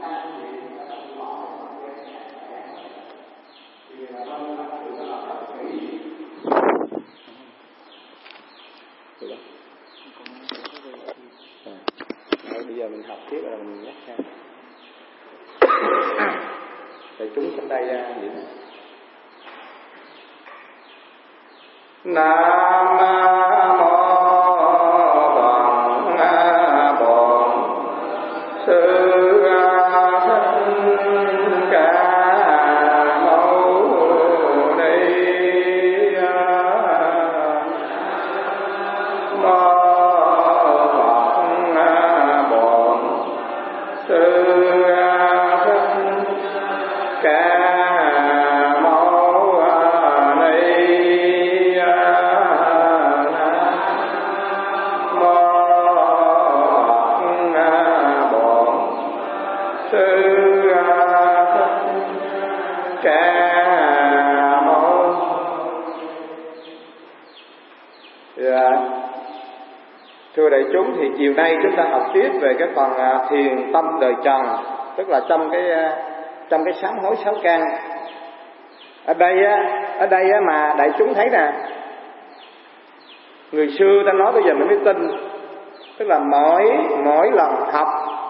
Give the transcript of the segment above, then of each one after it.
Bây giờ mình học tiếp là mình nhắc ra. Để chúng sắp tay ra vậy. Nam mô Phật Bổn Sư đại chúng, thì chiều nay chúng ta học tiếp về cái phần thiền tâm đời trần, tức là trong cái sám hối sáu căn. Ở đây mà đại chúng thấy nè, người xưa ta nói bây giờ mình mới tin, tức là mỗi lần học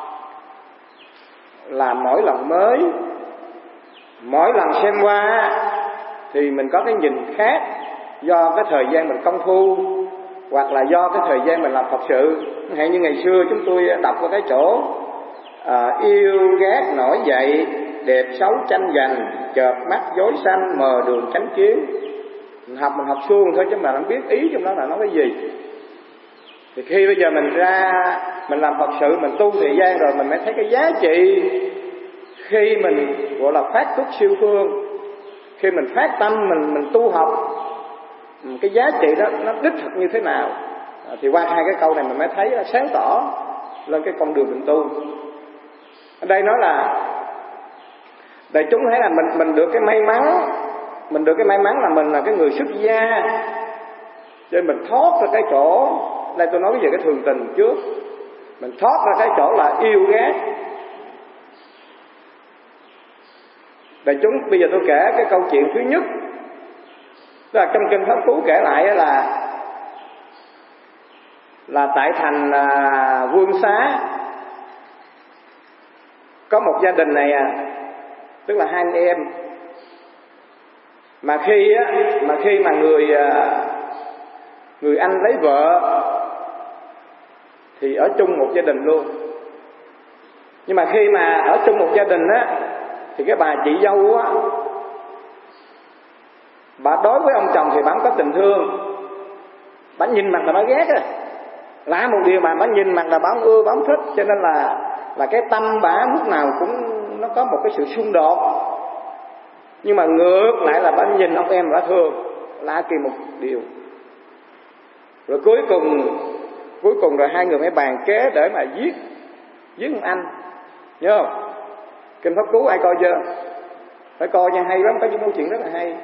là mỗi lần mới, mỗi lần xem qua thì mình có cái nhìn khác, do cái thời gian mình công phu hoặc là do cái thời gian mình làm Phật sự. Hay như ngày xưa chúng tôi đọc vào cái chỗ yêu ghét nổi dậy, đẹp xấu tranh giành, chợp mắt dối xanh, mờ đường tránh kiến. Mình học suông thôi chứ mà không biết ý trong đó là nói cái gì. Thì khi bây giờ mình ra mình làm Phật sự, mình tu thời gian rồi, mình mới thấy cái giá trị khi mình gọi là phát túc siêu phương, khi mình phát tâm mình tu học, cái giá trị đó nó đích thực như thế nào. Thì qua hai cái câu này mình mới thấy sáng tỏ lên cái con đường mình tu. Ở đây nói là đại chúng thấy là mình được cái may mắn, là mình là cái người xuất gia, cho nên mình thoát ra cái chỗ, đây tôi nói về cái thường tình trước, mình thoát ra cái chỗ là yêu ghét. Đại chúng bây giờ tôi kể cái câu chuyện thứ nhất, tức là trong kinh Pháp Cú kể lại là tại thành Vương Xá có một gia đình này tức là hai anh em, mà khi mà người anh lấy vợ thì ở chung một gia đình luôn. Nhưng mà khi mà ở chung một gia đình thì cái bà chị dâu bà đối với ông chồng thì bà không có tình thương, bà nhìn mặt là bà ghét lạ một điều, mà bà nhìn mặt là bà không ưa, bà không thích, cho nên là cái tâm bà lúc nào cũng nó có một cái sự xung đột. Nhưng mà ngược lại là bà nhìn ông em bà thương, lạ kỳ một điều. Rồi cuối cùng rồi hai người mới bàn kế để mà giết ông anh, nhớ không? Kinh Pháp Cú ai coi chưa? Phải coi nha, hay lắm, có những câu chuyện rất là hay.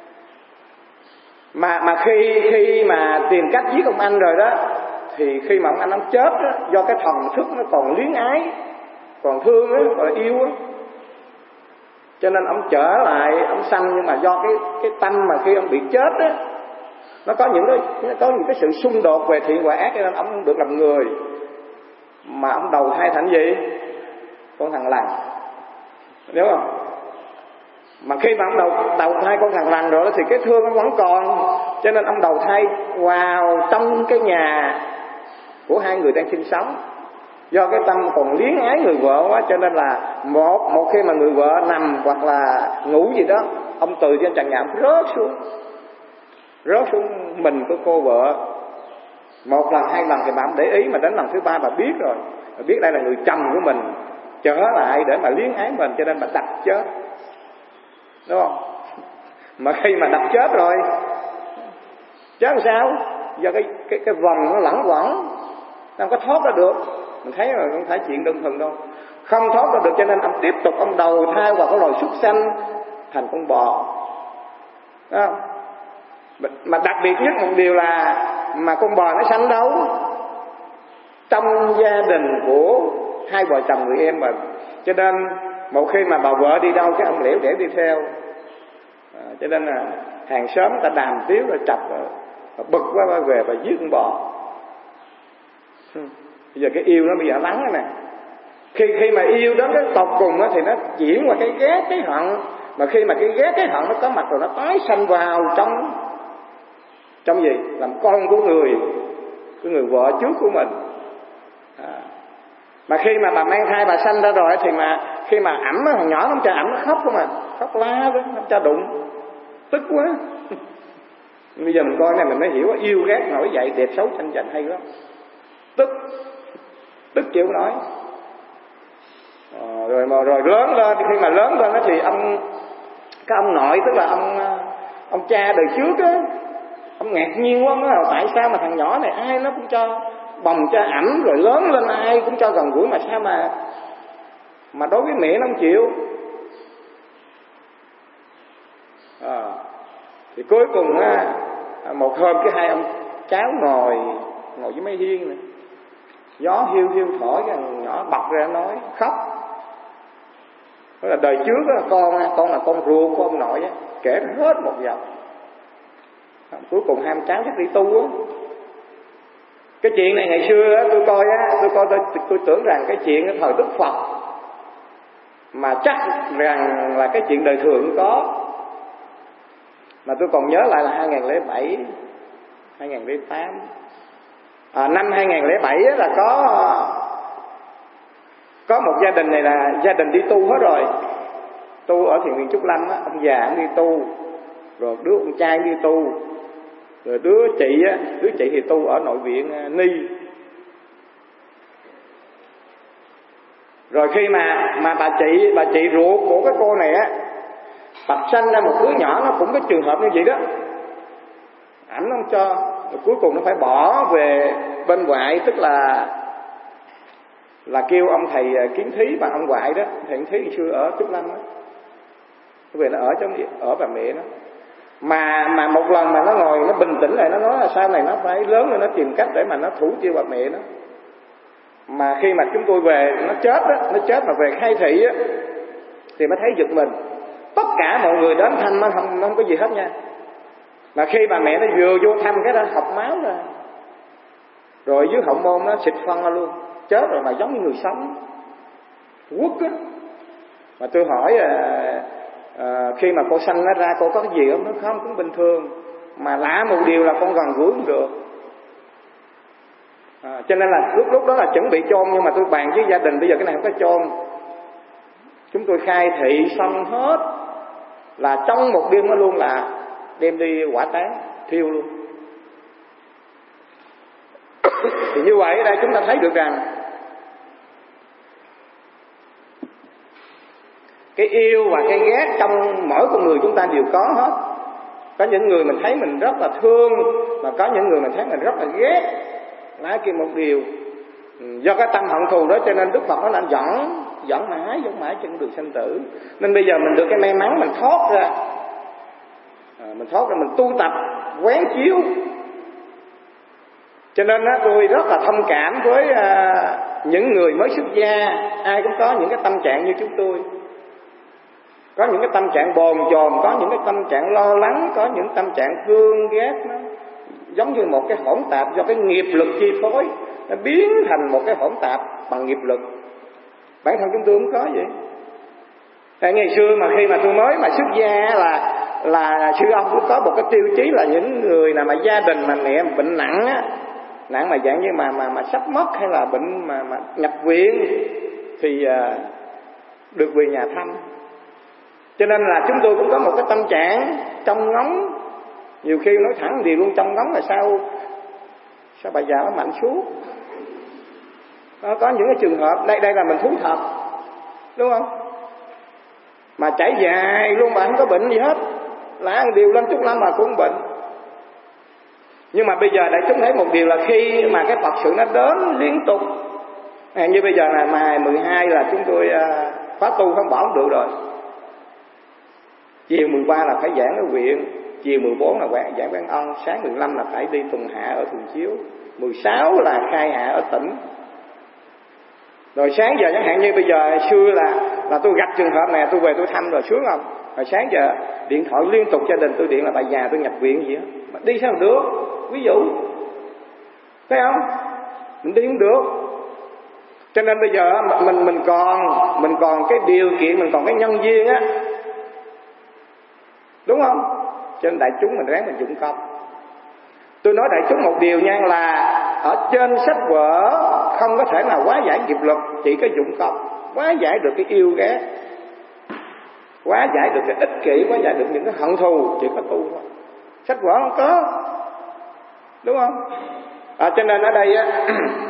Mà khi mà tìm cách giết ông anh rồi đó, thì khi mà ông anh ông chết đó, do cái thần thức nó còn luyến ái, còn thương á, còn yêu á, cho nên ông trở lại ông sanh. Nhưng mà do cái tâm mà khi ông bị chết á, nó có những cái sự xung đột về thiện và ác, cho nên ông không được làm người, mà ông đầu thai thành gì? Con thằng lằn, hiểu không? Mà khi mà ông đầu thai con thằng lằn rồi đó, thì cái thương ông vẫn còn, cho nên ông đầu thai vào trong cái nhà của hai người đang sinh sống. Do cái tâm còn luyến ái người vợ quá, cho nên là một khi mà người vợ nằm hoặc là ngủ gì đó, ông từ trên trần nhà rớt xuống mình của cô vợ. Một lần hai lần thì bà không để ý, mà đến lần thứ ba bà biết rồi, bà biết đây là người chồng của mình trở lại để mà luyến ái mình, cho nên bà đập chết, đúng không? Mà khi mà đập chết rồi, chết làm sao? Do cái vòng nó lẳng quẩn, nó không có thoát ra được. Mình thấy rồi, không phải chuyện đơn thuần đâu, không thoát ra được, cho nên ông tiếp tục ông đầu thai vào cái loài súc sanh thành con bò, đúng không? Mà đặc biệt nhất một điều là mà con bò nó sanh đâu? Trong gia đình của hai vợ chồng người em mà. Cho nên một khi mà bà vợ đi đâu cái ông lẻo đẻo đi theo. Cho nên là hàng xóm người ta đàm tiếu rồi chọc rồi bực quá bà về bà giết con bò. Bây giờ cái yêu nó bây giờ vắng rồi nè. Khi mà yêu đến cái tột cùng đó, thì nó chuyển qua cái ghét cái hận. Mà khi mà cái ghét cái hận nó có mặt rồi, nó tái sanh vào trong gì? Làm con của cái người vợ trước của mình. Mà khi mà bà mang thai bà sanh ra rồi thì mà khi mà ẵm thằng nhỏ nó cho ẵm nó khóc không à, khóc la đó, nó cho đụng, tức quá. Bây giờ mình coi này mình mới hiểu yêu ghét nổi dậy, đẹp xấu tranh giành hay lắm. Tức chịu nổi. Rồi lớn lên, khi mà lớn lên đó thì cái ông nội, tức là ông cha đời trước á, ông ngạc nhiên quá, nói là tại sao mà thằng nhỏ này ai nó cũng cho bồng cho ẩm, rồi lớn lên ai cũng cho gần gũi, mà sao mà đối với mẹ nó không chịu. Thì cuối cùng á, một hôm cái hai ông cháu ngồi với mấy hiên này, gió hiu hiu thổi, cái nhỏ bật ra nói khóc. Đó là đời trước á, con là con ruột của ông nội á, kể hết một vòng. Cuối cùng hai ông cháu chắc đi tu á. Cái chuyện này ngày xưa á, tôi tưởng rằng cái chuyện ở thời Đức Phật, mà chắc rằng là cái chuyện đời thường có. Mà tôi còn nhớ lại là 2007, 2008. Năm 2007 á, là có một gia đình này là gia đình đi tu hết rồi. Tu ở thiền viện Trúc Lâm á, ông già ông đi tu, rồi đứa ông trai đi tu, rồi đứa chị thì tu ở nội viện Ni. Rồi khi mà bà chị ruột của cái cô này á, bạch sanh ra một đứa nhỏ, nó cũng có trường hợp như vậy đó. Ảnh không cho, rồi cuối cùng nó phải bỏ về bên ngoại, tức là kêu ông thầy Kiến Thí và ông ngoại đó. Thầy Kiến Thí ngày xưa ở Trúc Lâm đó, về nó ở bà mẹ nó. Mà một lần mà nó ngồi nó bình tĩnh lại, nó nói là sau này nó phải lớn lên, nó tìm cách để mà nó thủ tiêu bà mẹ nó. Mà khi mà chúng tôi về nó chết mà về khai thị á, thì mới thấy giật mình. Tất cả mọi người đến thăm nó không có gì hết nha. Mà khi bà mẹ nó vừa vô thăm cái đó học máu ra, rồi dưới hậu môn nó xịt phân ra luôn, chết rồi mà giống như người sống, quất á. Mà tôi hỏi khi mà cô sanh nó ra cô có cái gì không? Nó không, cũng bình thường. Mà lạ một điều là con gần gũi không được. Cho nên là lúc đó là chuẩn bị chôn, nhưng mà tôi bàn với gia đình bây giờ cái này không có chôn. Chúng tôi khai thị xong hết, là trong một đêm đó luôn là đem đi hỏa táng, thiêu luôn. Thì như vậy ở đây chúng ta thấy được rằng cái yêu và cái ghét trong mỗi con người chúng ta đều có hết. Có những người mình thấy mình rất là thương, mà có những người mình thấy mình rất là ghét. Nói kia một điều, do cái tâm hận thù đó cho nên Đức Phật nó đã dẫn mãi trên đường sanh tử. Nên bây giờ mình được cái may mắn mình thoát ra, mình tu tập quán chiếu. Cho nên tôi rất là thông cảm với những người mới xuất gia. Ai cũng có những cái tâm trạng như chúng tôi, có những cái tâm trạng bồn chồn, có những cái tâm trạng lo lắng, có những tâm trạng thương ghét. Nó giống như một cái hỗn tạp do cái nghiệp lực chi phối, nó biến thành một cái hỗn tạp bằng nghiệp lực. Bản thân chúng tôi cũng có vậy. Tại ngày xưa mà khi mà tôi mới mà xuất gia là sư ông cũng có một cái tiêu chí là những người nào mà gia đình mà mẹ bệnh nặng á, nặng mà dạng như mà sắp mất hay là bệnh mà nhập viện thì được về nhà thăm. Cho nên là chúng tôi cũng có một cái tâm trạng trong ngóng, nhiều khi nói thẳng điều luôn, trong ngóng là sao bà già nó mạnh suốt. Có những cái trường hợp đây là mình thú thật, đúng không? Mà chảy dài luôn mà không có bệnh gì hết, là điều lên Trúc Lâm mà cũng bệnh. Nhưng mà bây giờ đại chúng thấy một điều là khi mà cái Phật sự nó đến liên tục, như bây giờ là ngày 12 là chúng tôi khóa tu không bỏ không được rồi. Chiều 13 là phải giảng ở viện, chiều 14 là giảng Quán Ân, sáng 15 là phải đi tuần hạ ở Thường Chiếu, 16 là khai hạ ở tỉnh. Rồi sáng giờ chẳng hạn như bây giờ xưa là tôi gặp trường hợp này tôi về tôi thăm rồi sướng không? Rồi sáng giờ điện thoại liên tục gia đình tôi điện là bà già tôi nhập viện gì á, đi sao được? Ví dụ, thấy không? Mình đi không được. Cho nên bây giờ mình còn cái điều kiện, mình còn cái nhân duyên á, đúng không? Cho nên đại chúng mình ráng mình dụng công. Tôi nói đại chúng một điều nha, là ở trên sách vở không có thể nào hóa giải nghiệp lực, chỉ có dụng công, hóa giải được cái yêu ghét, hóa giải được cái ích kỷ, hóa giải được những cái hận thù, chỉ có tu thôi. Sách vở không có, đúng không? Cho nên ở đây á,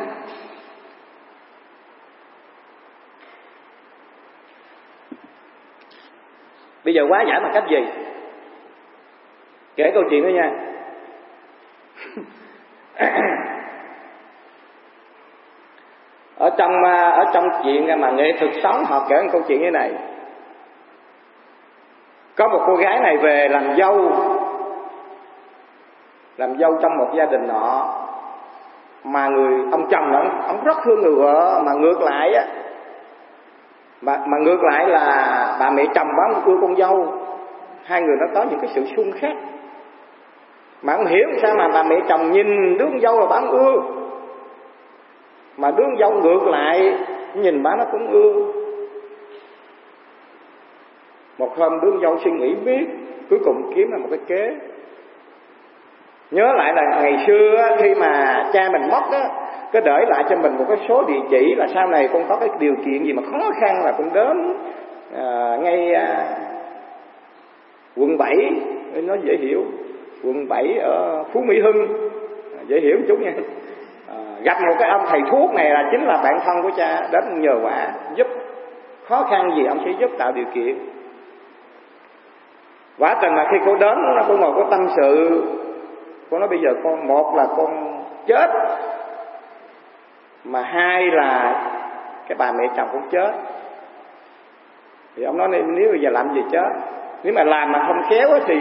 bây giờ hóa giải bằng cách gì? Kể câu chuyện đó nha. Ở trong chuyện mà nghệ thuật sống họ kể một câu chuyện như này. Có một cô gái này về làm dâu trong một gia đình nọ, mà ông chồng ông rất thương người vợ, mà ngược lại á, mà ngược lại là bà mẹ chồng bà ưa con dâu. Hai người nó có những cái sự xung khắc, mà không hiểu sao mà bà mẹ chồng nhìn đứa con dâu là bà không ưa, mà đứa con dâu ngược lại nhìn bà nó cũng ưa. Một hôm đứa con dâu suy nghĩ biết, cuối cùng kiếm ra một cái kế. Nhớ lại là ngày xưa khi mà cha mình mất á, có để lại cho mình một cái số địa chỉ, là sau này con có cái điều kiện gì mà khó khăn là con đến ngay quận 7, nó dễ hiểu, quận 7 ở Phú Mỹ Hưng, dễ hiểu chút nha. Gặp một cái ông thầy thuốc này là chính là bạn thân của cha, đến nhờ vả giúp, khó khăn gì ông sẽ giúp, tạo điều kiện. Quả tình là khi cô đến, cô ngồi có tâm sự, cô nói bây giờ con, một là con chết, mà hai là cái bà mẹ chồng cũng chết. Thì ông nói nếu bây giờ làm gì chết, nếu mà làm mà không khéo thì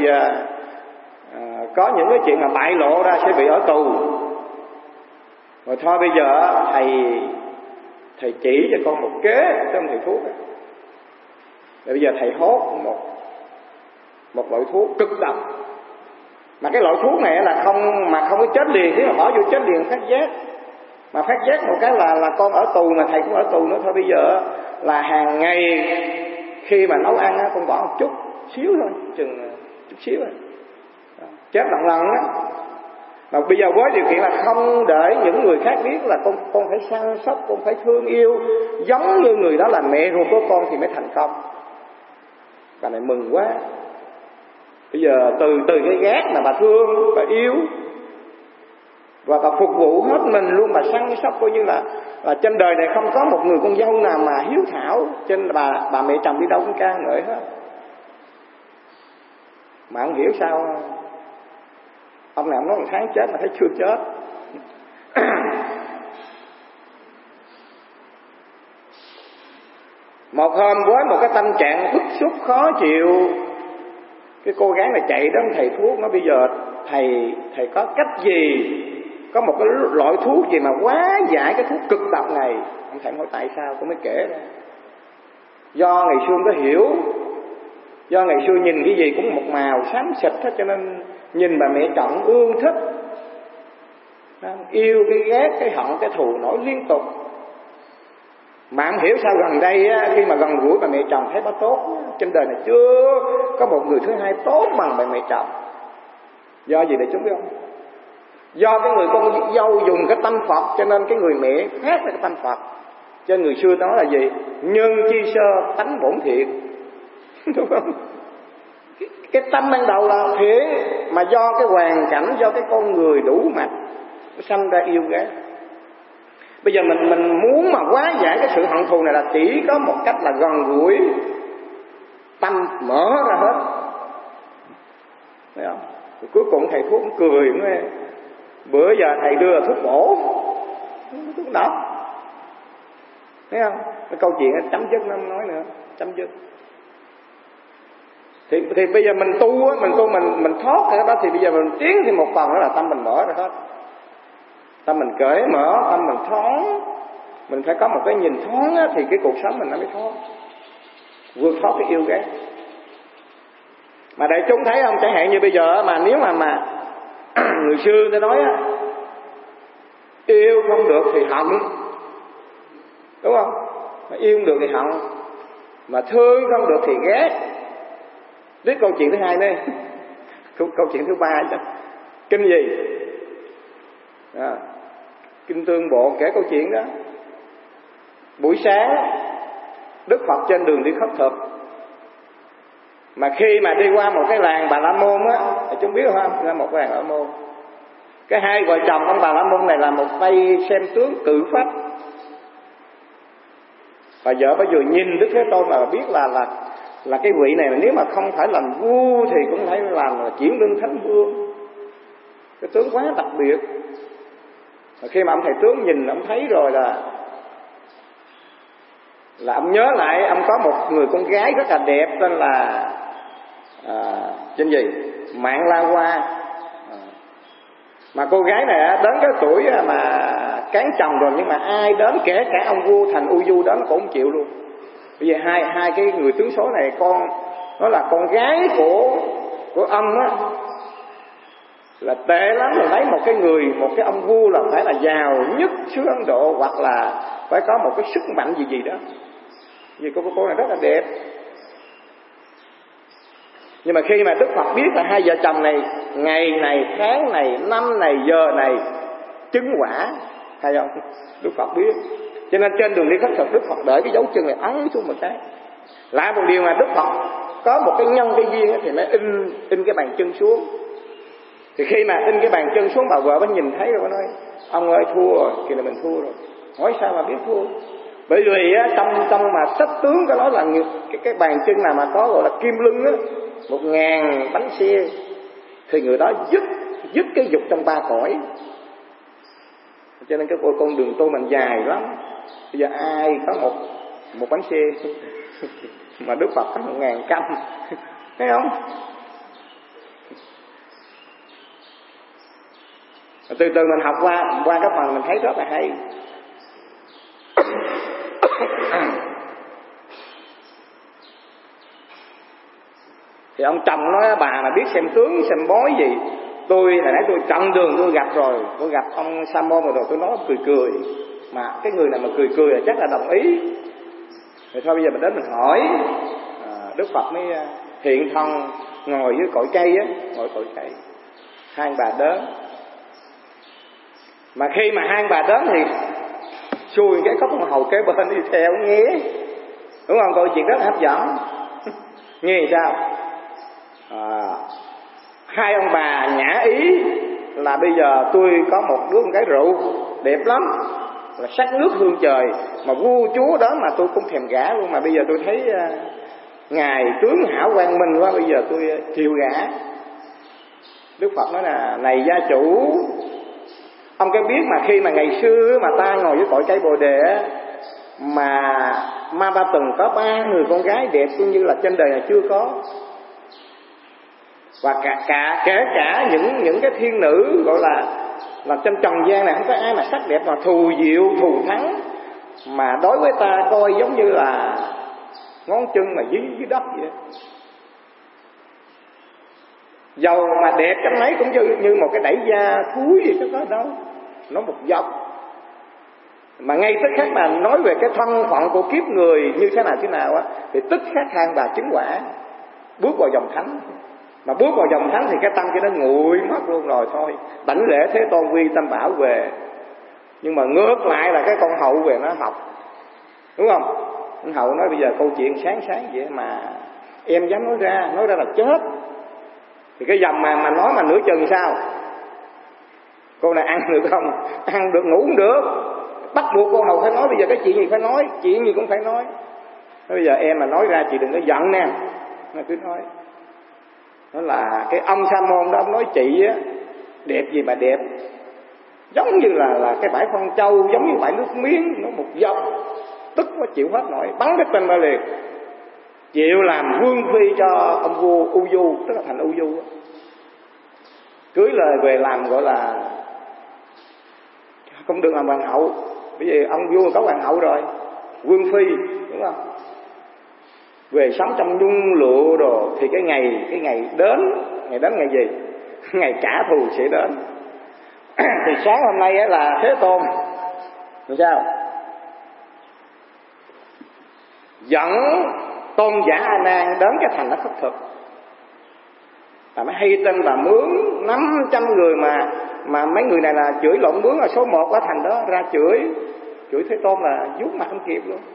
có những cái chuyện mà bại lộ ra sẽ bị ở tù. Rồi thôi bây giờ thầy chỉ cho con một kế trong thầy thuốc. Rồi bây giờ thầy hốt một loại thuốc cực độc, mà cái loại thuốc này là không có chết liền, nếu mà bỏ vô chết liền phát giác, mà phát giác một cái là con ở tù, mà thầy cũng ở tù nữa. Thôi bây giờ là hàng ngày khi mà nấu ăn con bỏ một chút xíu thôi, chừng chút xíu thôi, chết lần á. Mà bây giờ với điều kiện là không để những người khác biết, là con phải săn sóc, con phải thương yêu giống như người đó là mẹ ruột của con thì mới thành công. Bà này mừng quá. Bây giờ từ cái ghét mà bà thương, bà yêu, và bà phục vụ hết mình luôn, bà săn sóc, coi như là trên đời này không có một người con dâu nào mà hiếu thảo, cho nên bà mẹ chồng đi đâu cũng ca ngợi hết. Mà không hiểu sao ông nào nói một tháng chết mà thấy chưa chết. Một hôm với một cái tâm trạng bức xúc khó chịu, cái cô gái này chạy đến thầy thuốc, nói bây giờ thầy có cách gì, có một cái loại thuốc gì mà hóa giải cái thuốc cực độc này. Ông thầy hỏi tại sao, tôi mới kể ra. Do ngày xưa có hiểu, do ngày xưa nhìn cái gì cũng một màu xám xịt hết, cho nên nhìn bà mẹ chồng ương thích, yêu cái ghét, cái hận, cái thù nổi liên tục. Mà không hiểu sao gần đây á, khi mà gần gũi bà mẹ chồng thấy bà tốt. Trên đời này chưa có một người thứ hai tốt bằng bà mẹ chồng. Do gì để chúng biết không? Do cái người con dâu dùng cái tâm Phật, cho nên cái người mẹ khác với cái tâm Phật. Cho nên người xưa nói là gì? Nhân chi sơ tánh bổn thiện. Đúng không? Cái tâm ban đầu là thiện, mà do cái hoàn cảnh, do cái con người đủ mặt, nó sanh ra yêu ghét. Bây giờ mình muốn mà hóa giải cái sự hận thù này là chỉ có một cách là gần gũi, tâm mở ra hết. Thấy không? Rồi cuối cùng thầy thuốc cũng cười nghe. Bữa giờ thầy đưa thuốc bổ, thuốc độc. Thấy không? Cái câu chuyện chấm dứt, nó không nói nữa, chấm dứt. Thì bây giờ mình tu mình thoát cái đó, thì bây giờ mình tiến thì một phần đó là tâm mình mở ra hết. Tâm mình cởi mở, tâm mình thoáng, Mình phải có một cái nhìn thoáng á, thì cái cuộc sống mình nó mới thoáng, vượt thoát cái yêu ghét. Mà đại chúng thấy không, chẳng hạn như bây giờ mà nếu mà người xưa ta nói á, yêu không được thì hận, đúng không? Mà yêu không được thì hận, mà thương không được thì ghét. Biết câu chuyện thứ hai đây, câu chuyện thứ ba chứ. Kinh gì? Kinh Tương Bộ kể câu chuyện đó. Buổi sáng Đức Phật trên đường đi khất thực, mà khi mà đi qua một cái làng Bà La Môn á, chúng biết không? Ra một cái làng Bà La Môn, cái hai vợ chồng ông Bà La Môn này là một tay xem tướng cự phách. Và vợ bây giờ nhìn Đức Thế Tôn mà biết là cái vị này nếu mà không phải làm vua thì cũng phải làm chuyển lưng thánh vương. Cái tướng quá đặc biệt. Và khi mà ông thầy tướng nhìn, ông thấy rồi là ông nhớ lại ông có một người con gái rất là đẹp tên là tên gì? Mạng La Hoa. Mà cô gái này đến cái tuổi mà cán chồng rồi, nhưng mà ai đến, kể cả ông vua Thành U Du đến cũng không chịu luôn. Bây giờ hai cái người tướng số này, nó là con gái của ông á, là tệ lắm. Rồi lấy một cái ông vua là phải là giàu nhất xứ Ấn Độ, hoặc là phải có một cái sức mạnh gì đó. Vì cô này rất là đẹp. Nhưng mà khi mà Đức Phật biết là hai vợ chồng này ngày này, tháng này, năm này, giờ này chứng quả, hay không? Đức Phật biết. Cho nên trên đường đi khất thực, Đức Phật để cái dấu chân này ấn xuống một cái. Lại một điều mà Đức Phật có một cái nhân cái duyên thì mới in cái bàn chân xuống. Thì khi mà in cái bàn chân xuống, bà vợ mới nhìn thấy rồi, bà nói: ông ơi, thua rồi, kỳ này mình thua rồi. Hỏi sao mà biết thua? Bởi vì trong mà sách tướng có nói là cái bàn chân nào mà có gọi là kim lưng á, 1000 bánh xe, thì người đó dứt cái dục trong 3 cõi. Cho nên cái con đường tu mình dài lắm. Bây giờ ai có một bánh xe mà Đức Phật có 1000 căm, thấy không? Từ từ mình học qua cái phần mình thấy rất là hay. Thì ông chồng nói: bà mà biết xem tướng xem bói gì, tôi hồi nãy tôi chặn đường tôi gặp rồi, tôi gặp ông Sa Môn rồi tôi nói cười, mà cái người nào mà cười là chắc là đồng ý. Thì thôi bây giờ mình đến mình hỏi. Đức Phật mới hiện thân ngồi dưới cội cây á, ngồi cội cây. Hai bà đến, mà khi mà hai bà đến thì xui cái có con hầu kế bên đi theo nghe, đúng không? Câu chuyện rất là hấp dẫn. Nghe sao? Hai ông bà nhã ý là bây giờ tôi có một đứa con gái rượu đẹp lắm, là sắc nước hương trời, mà vua chúa đó mà tôi cũng thèm gả luôn, mà bây giờ tôi thấy ngài tướng hảo quang minh quá, bây giờ tôi chịu gả. Đức Phật nói là: này gia chủ, ông có biết mà khi mà ngày xưa mà ta ngồi với cội cây Bồ Đề á, mà Ma Ba từng có 3 người con gái đẹp cũng như là trên đời này chưa có. Và kể cả những cái thiên nữ gọi là trên trần gian này không có ai mà sắc đẹp mà thù diệu thù thắng, mà đối với ta coi giống như là ngón chân mà dưới đất vậy. Dầu mà đẹp trong ấy cũng như một cái đẩy da thúi gì chứ có đâu, nó một dọc. Mà ngay tức khắc mà nói về cái thân phận của kiếp người như thế nào á, thì tức khắc hai bà chứng quả, bước vào dòng thánh. Mà bước vào dòng thánh thì cái tâm kia nó nguội mất luôn rồi thôi. Đảnh lễ Thế Tôn quy Tam Bảo về. Nhưng mà ngược lại là cái con hậu về nó học, đúng không? Con hậu nói: bây giờ câu chuyện sáng vậy mà em dám nói ra là chết. Thì cái dòng mà nói mà nửa chừng sao? Cô này ăn được không? Ăn được, ngủ không được. Bắt buộc cô hầu phải nói. Bây giờ cái chuyện gì phải nói, chuyện gì cũng phải nói. Bây giờ em mà nói ra chị đừng có giận nè. Nó cứ nói. Đó là cái ông Sa Môn đó, ông nói chị á, đẹp gì mà đẹp, giống như là cái bãi Phong Châu, giống như bãi nước miếng, nó một dòng. Tức quá chịu hết nổi, bắn cái tên ra liền, chịu làm vương phi cho ông vua U Du, tức là Thành U Du đó. Cưới lời về làm gọi là không được làm hoàng hậu, Bởi vì ông vua có hoàng hậu rồi, vương phi, đúng không? Về sống trong nhung lụa đồ, thì cái ngày đến ngày gì? Ngày trả thù sẽ đến. Thì sáng hôm nay á là Thế Tôn làm sao dẫn tôn giả A Nan đến cái thành nó khất thực, là mới hay tin và mướn 500 người, mà mấy người này là chửi lộn mướn là số 1 ở thành đó, ra chửi Thế Tôn là vuốt mặt không kịp luôn.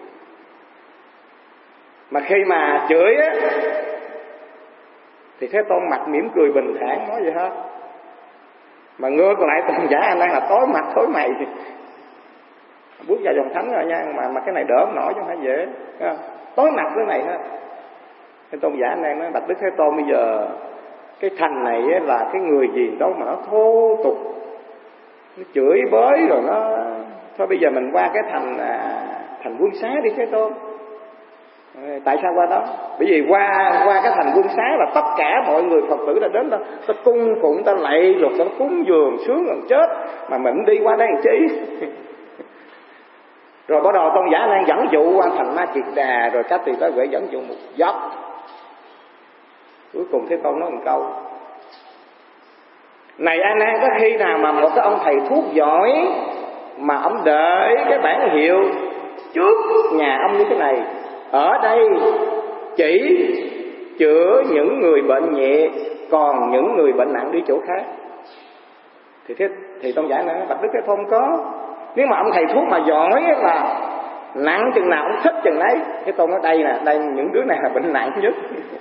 Mà khi mà chửi á thì Thế Tôn mặt mỉm cười bình thản nói vậy hết. Mà ngược lại tôn giả A Nan là tối mặt tối mày, bước vào dòng thánh rồi nha, mà cái này đỡ không nổi chứ không phải dễ, tối mặt cái này hết. Thế tôn giả A Nan nói: bạch Đức Thế Tôn, bây giờ cái thành này là cái người gì đâu mà nó thô tục, nó chửi bới rồi nó thôi, bây giờ mình qua cái thành Vương Xá đi Thế Tôn. Tại sao qua đó? Bởi vì qua cái thành Vương Xá là tất cả mọi người Phật tử đã đến đó, ta cung phụng, ta lạy lục, ta cúng dường sướng gần chết, mà mình đi qua đây làm chi? Rồi bắt đầu tôn giả A Nan dẫn dụ qua thành Ma Kiệt Đà, rồi các tỳ tới Huệ dẫn dụ một dốc. Cuối cùng Thế Tôn nói một câu: này A Nan, có khi nào mà một cái ông thầy thuốc giỏi mà ông đợi cái bản hiệu trước nhà ông như thế này, ở đây chỉ chữa những người bệnh nhẹ, còn những người bệnh nặng đi chỗ khác? Thì tôn giả nói: bạch Đức Thế Tôn, có. Nếu mà ông thầy thuốc mà giỏi là nặng chừng nào ông thích chừng đấy. Thế Tôn nói: đây những đứa này là bệnh nặng nhất.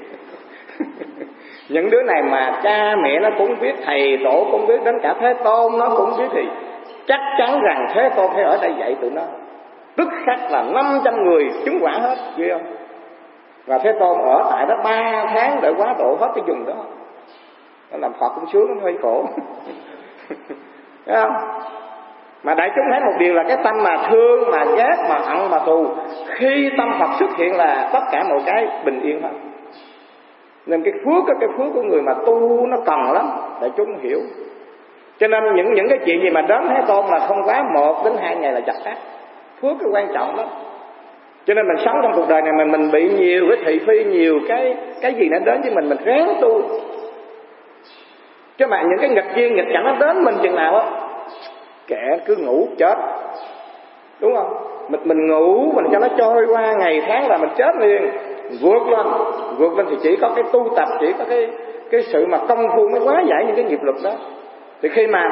Những đứa này mà cha mẹ nó cũng biết, thầy tổ cũng biết, đến cả Thế Tôn nó cũng biết, thì chắc chắn rằng Thế Tôn phải ở đây dạy tụi nó. Tức khắc là 500 người chứng quả hết, ghê không? Và Thế Tôn ở tại đó 3 tháng để quá độ hết cái vùng đó. Nó làm Phật cũng sướng, nó hơi khổ. Thấy không? Mà đại chúng thấy một điều là cái tâm mà thương, mà ghét, mà hận, mà thù, khi tâm Phật xuất hiện là tất cả mọi cái bình yên hết. Nên cái phước của người mà tu nó cần lắm, đại chúng hiểu. Cho nên những cái chuyện gì mà đến Thế Tôn là không quá 1 đến 2 ngày là dập tắt. Phước cái quan trọng lắm. Cho nên mình sống trong cuộc đời này mình bị nhiều cái thị phi, nhiều cái gì nó đến với mình ráng tu. Chứ mà những cái nghịch duyên nghịch cảnh nó đến mình chừng nào á, kẻ cứ ngủ chết, đúng không? Mình ngủ mình cho nó trôi qua ngày tháng là mình chết liền. Vượt lên thì chỉ có cái tu tập, chỉ có cái sự mà công phu mới hóa giải những cái nghiệp lực đó. Thì khi mà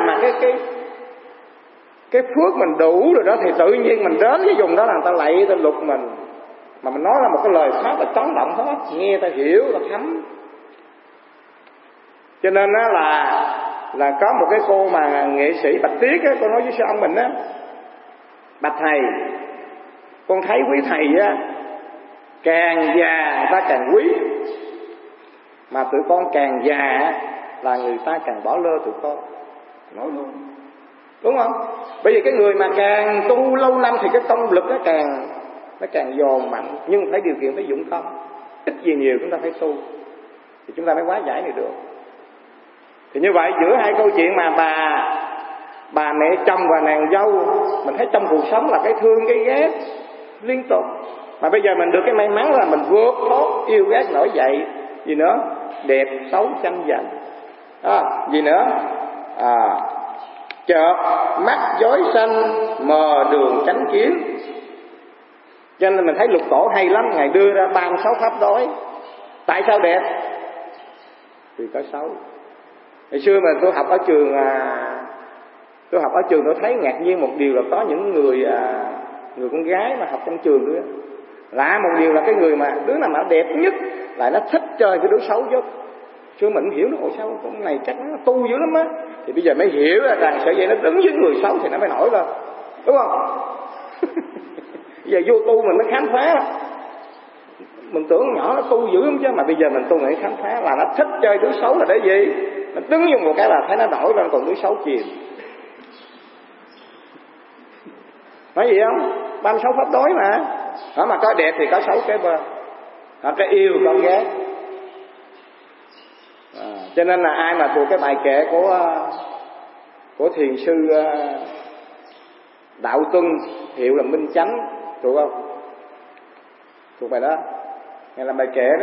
cái phước mình đủ rồi đó, thì tự nhiên mình đến cái vùng đó là người ta lạy, ta lục mình, mà mình nói là một cái lời pháp là chấn động hết, nghe ta hiểu, ta thấm. Cho nên đó là có một cái cô mà nghệ sĩ Bạch Tuyết á, cô nói với sư ông mình á: bạch thầy, con thấy quý thầy á càng già người ta càng quý, mà tụi con càng già là người ta càng bỏ lơ tụi con. Nói luôn, đúng không? Bởi vì cái người mà càng tu lâu năm thì cái công lực nó càng dồn mạnh, nhưng phải điều kiện, phải dụng công, ít gì nhiều chúng ta phải tu thì chúng ta mới hóa giải này được. Thì như vậy giữa hai câu chuyện mà bà mẹ chồng và nàng dâu, mình thấy trong cuộc sống là cái thương cái ghét liên tục. Mà bây giờ mình được cái may mắn là mình vượt thoát yêu ghét nổi dậy. Gì nữa? Đẹp xấu tranh giành. Gì nữa? Chợt mắt dối xanh, mờ đường chánh kiến. Cho nên mình thấy Lục Tổ hay lắm, Ngài đưa ra 36 pháp đối. Tại sao đẹp? Vì có xấu. Hồi xưa mà tôi học ở trường tôi thấy ngạc nhiên một điều là có những người con gái mà học trong trường nữa. Lạ một điều là cái người mà đứa nào mà đẹp nhất lại nó thích chơi cái đứa xấu nhất. Chứ mình hiểu nó sao con này chắc nó tu dữ lắm á. Thì bây giờ mới hiểu là rằng sợi dây nó đứng với người xấu thì nó mới nổi lên, đúng không? Bây giờ vô tu mình mới khám phá. Mình tưởng nhỏ nó tu dữ lắm chứ, mà bây giờ mình tu nghĩ khám phá là nó thích chơi đứa xấu là để gì? Mình đứng vô một cái là thấy nó nổi lên, còn đứa xấu chìm. Nói gì không? 36 pháp đối mà. Đó, mà có đẹp thì có xấu kế bên. Đó, cái yêu có ghét. Cho nên là ai mà thuộc cái bài kệ của thiền sư Đạo Tuân hiệu là minh chánh,ถูกkhông? Thuộc bài đó, nghe làm bài kệ đó.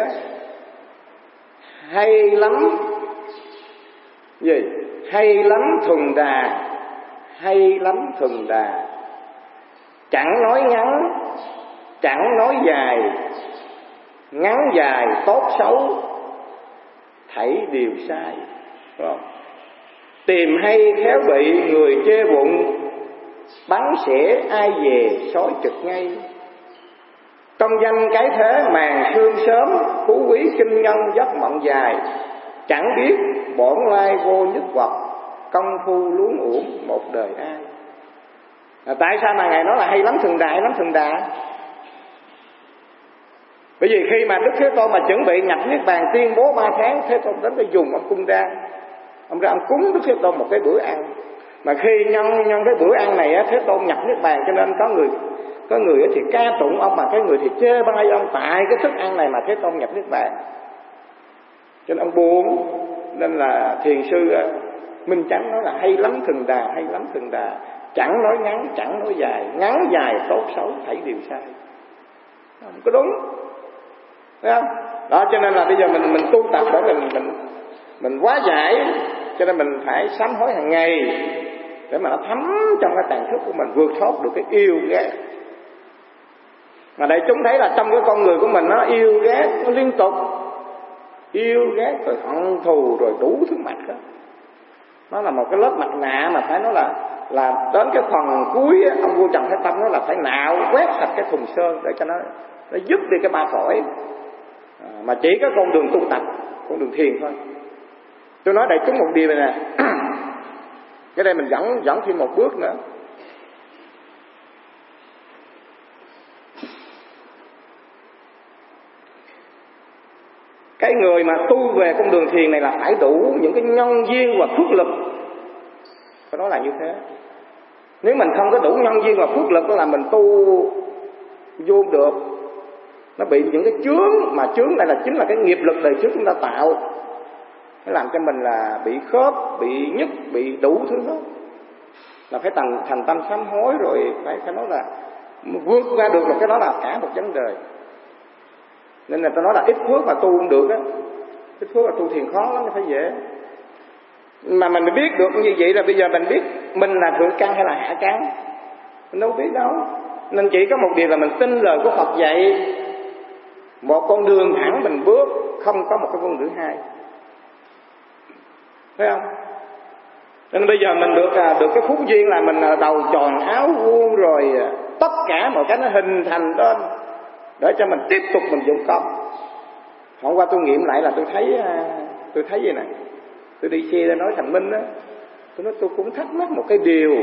Hay lắm gì? Hay lắm thuần đà, hay lắm thuần đà. Chẳng nói ngắn, chẳng nói dài, ngắn dài tốt xấu thảy đều sai, phải không? Tìm hay khéo bị người chê bụng, bắn xẻ ai về sói trực ngay. Trong danh cái thế màn sương sớm, phú quý kinh nhân giấc mộng dài. Chẳng biết bổn lai vô nhất vật, công phu luống uổng một đời an. Tại sao mà Ngài nói là hay lắm thường đà, hay lắm thường đà? Bởi vì khi mà Đức Thế Tôn mà chuẩn bị nhập Niết Bàn tuyên bố 3 tháng, Thế Tôn đến để dùng ông cung đan. Ông ra ông cúng Đức Thế Tôn một cái bữa ăn. Mà khi nhân cái bữa ăn này Thế Tôn nhập Niết Bàn, cho nên có người thì ca tụng ông, mà cái người thì chê bai ông tại cái thức ăn này mà Thế Tôn nhập Niết Bàn. Cho nên ông buồn. Nên là thiền sư Minh Chánh nói là hay lắm thường đà, hay lắm thường đà. Chẳng nói ngắn, chẳng nói dài, ngắn dài tốt xấu thảy đều sai. Không có đúng, thấy không? Đó, cho nên là bây giờ mình tu tập để mình hóa giải, cho nên mình phải sám hối hàng ngày để mà nó thấm trong cái tàn thức của mình, vượt thoát được cái yêu ghét. Mà đại chúng thấy là trong cái con người của mình nó yêu ghét, nó liên tục yêu ghét rồi hận thù rồi đủ thứ mặt đó. Nó là một cái lớp mặt nạ mà phải nói là đến cái phần cuối ông vua Trần Thái Tông nói là phải nạo quét sạch cái thùng sơn để cho nó dứt đi cái ba phổi. Mà chỉ có con đường tu tập, con đường thiền thôi. Tôi nói đại chúng một điều này nè. Cái đây mình dẫn thêm một bước nữa. Cái người mà tu về con đường thiền này là phải đủ những cái nhân duyên và phước lực. Phải nói là như thế. Nếu mình không có đủ nhân duyên và phước lực đó là mình tu vô được. Nó bị những cái chướng, mà chướng này là chính là cái nghiệp lực đời trước chúng ta tạo. Nó làm cho mình là bị khớp, bị nhức, bị đủ thứ hết. Là phải thành tâm sám hối rồi phải nói là vượt ra được cái đó là cả một vấn đề. Nên là tôi nói là ít phước mà tu không được á. Ít phước là tu thiền khó lắm, phải dễ. Mà mình biết được như vậy là bây giờ mình biết mình là thượng căn hay là hạ căn, mình đâu biết đâu. Nên chỉ có một điều là mình tin lời của Phật dạy, một con đường thẳng mình bước, không có một cái con đường hai. Thấy không? Nên bây giờ mình được cái phúc duyên là mình đầu tròn áo vuông rồi tất cả mọi cái nó hình thành lên để cho mình tiếp tục mình dụng công. Hôm qua tôi nghiệm lại là tôi thấy vậy này. Tôi đi xe ra nói Thành Minh á, tôi nói tôi cũng thắc mắc một cái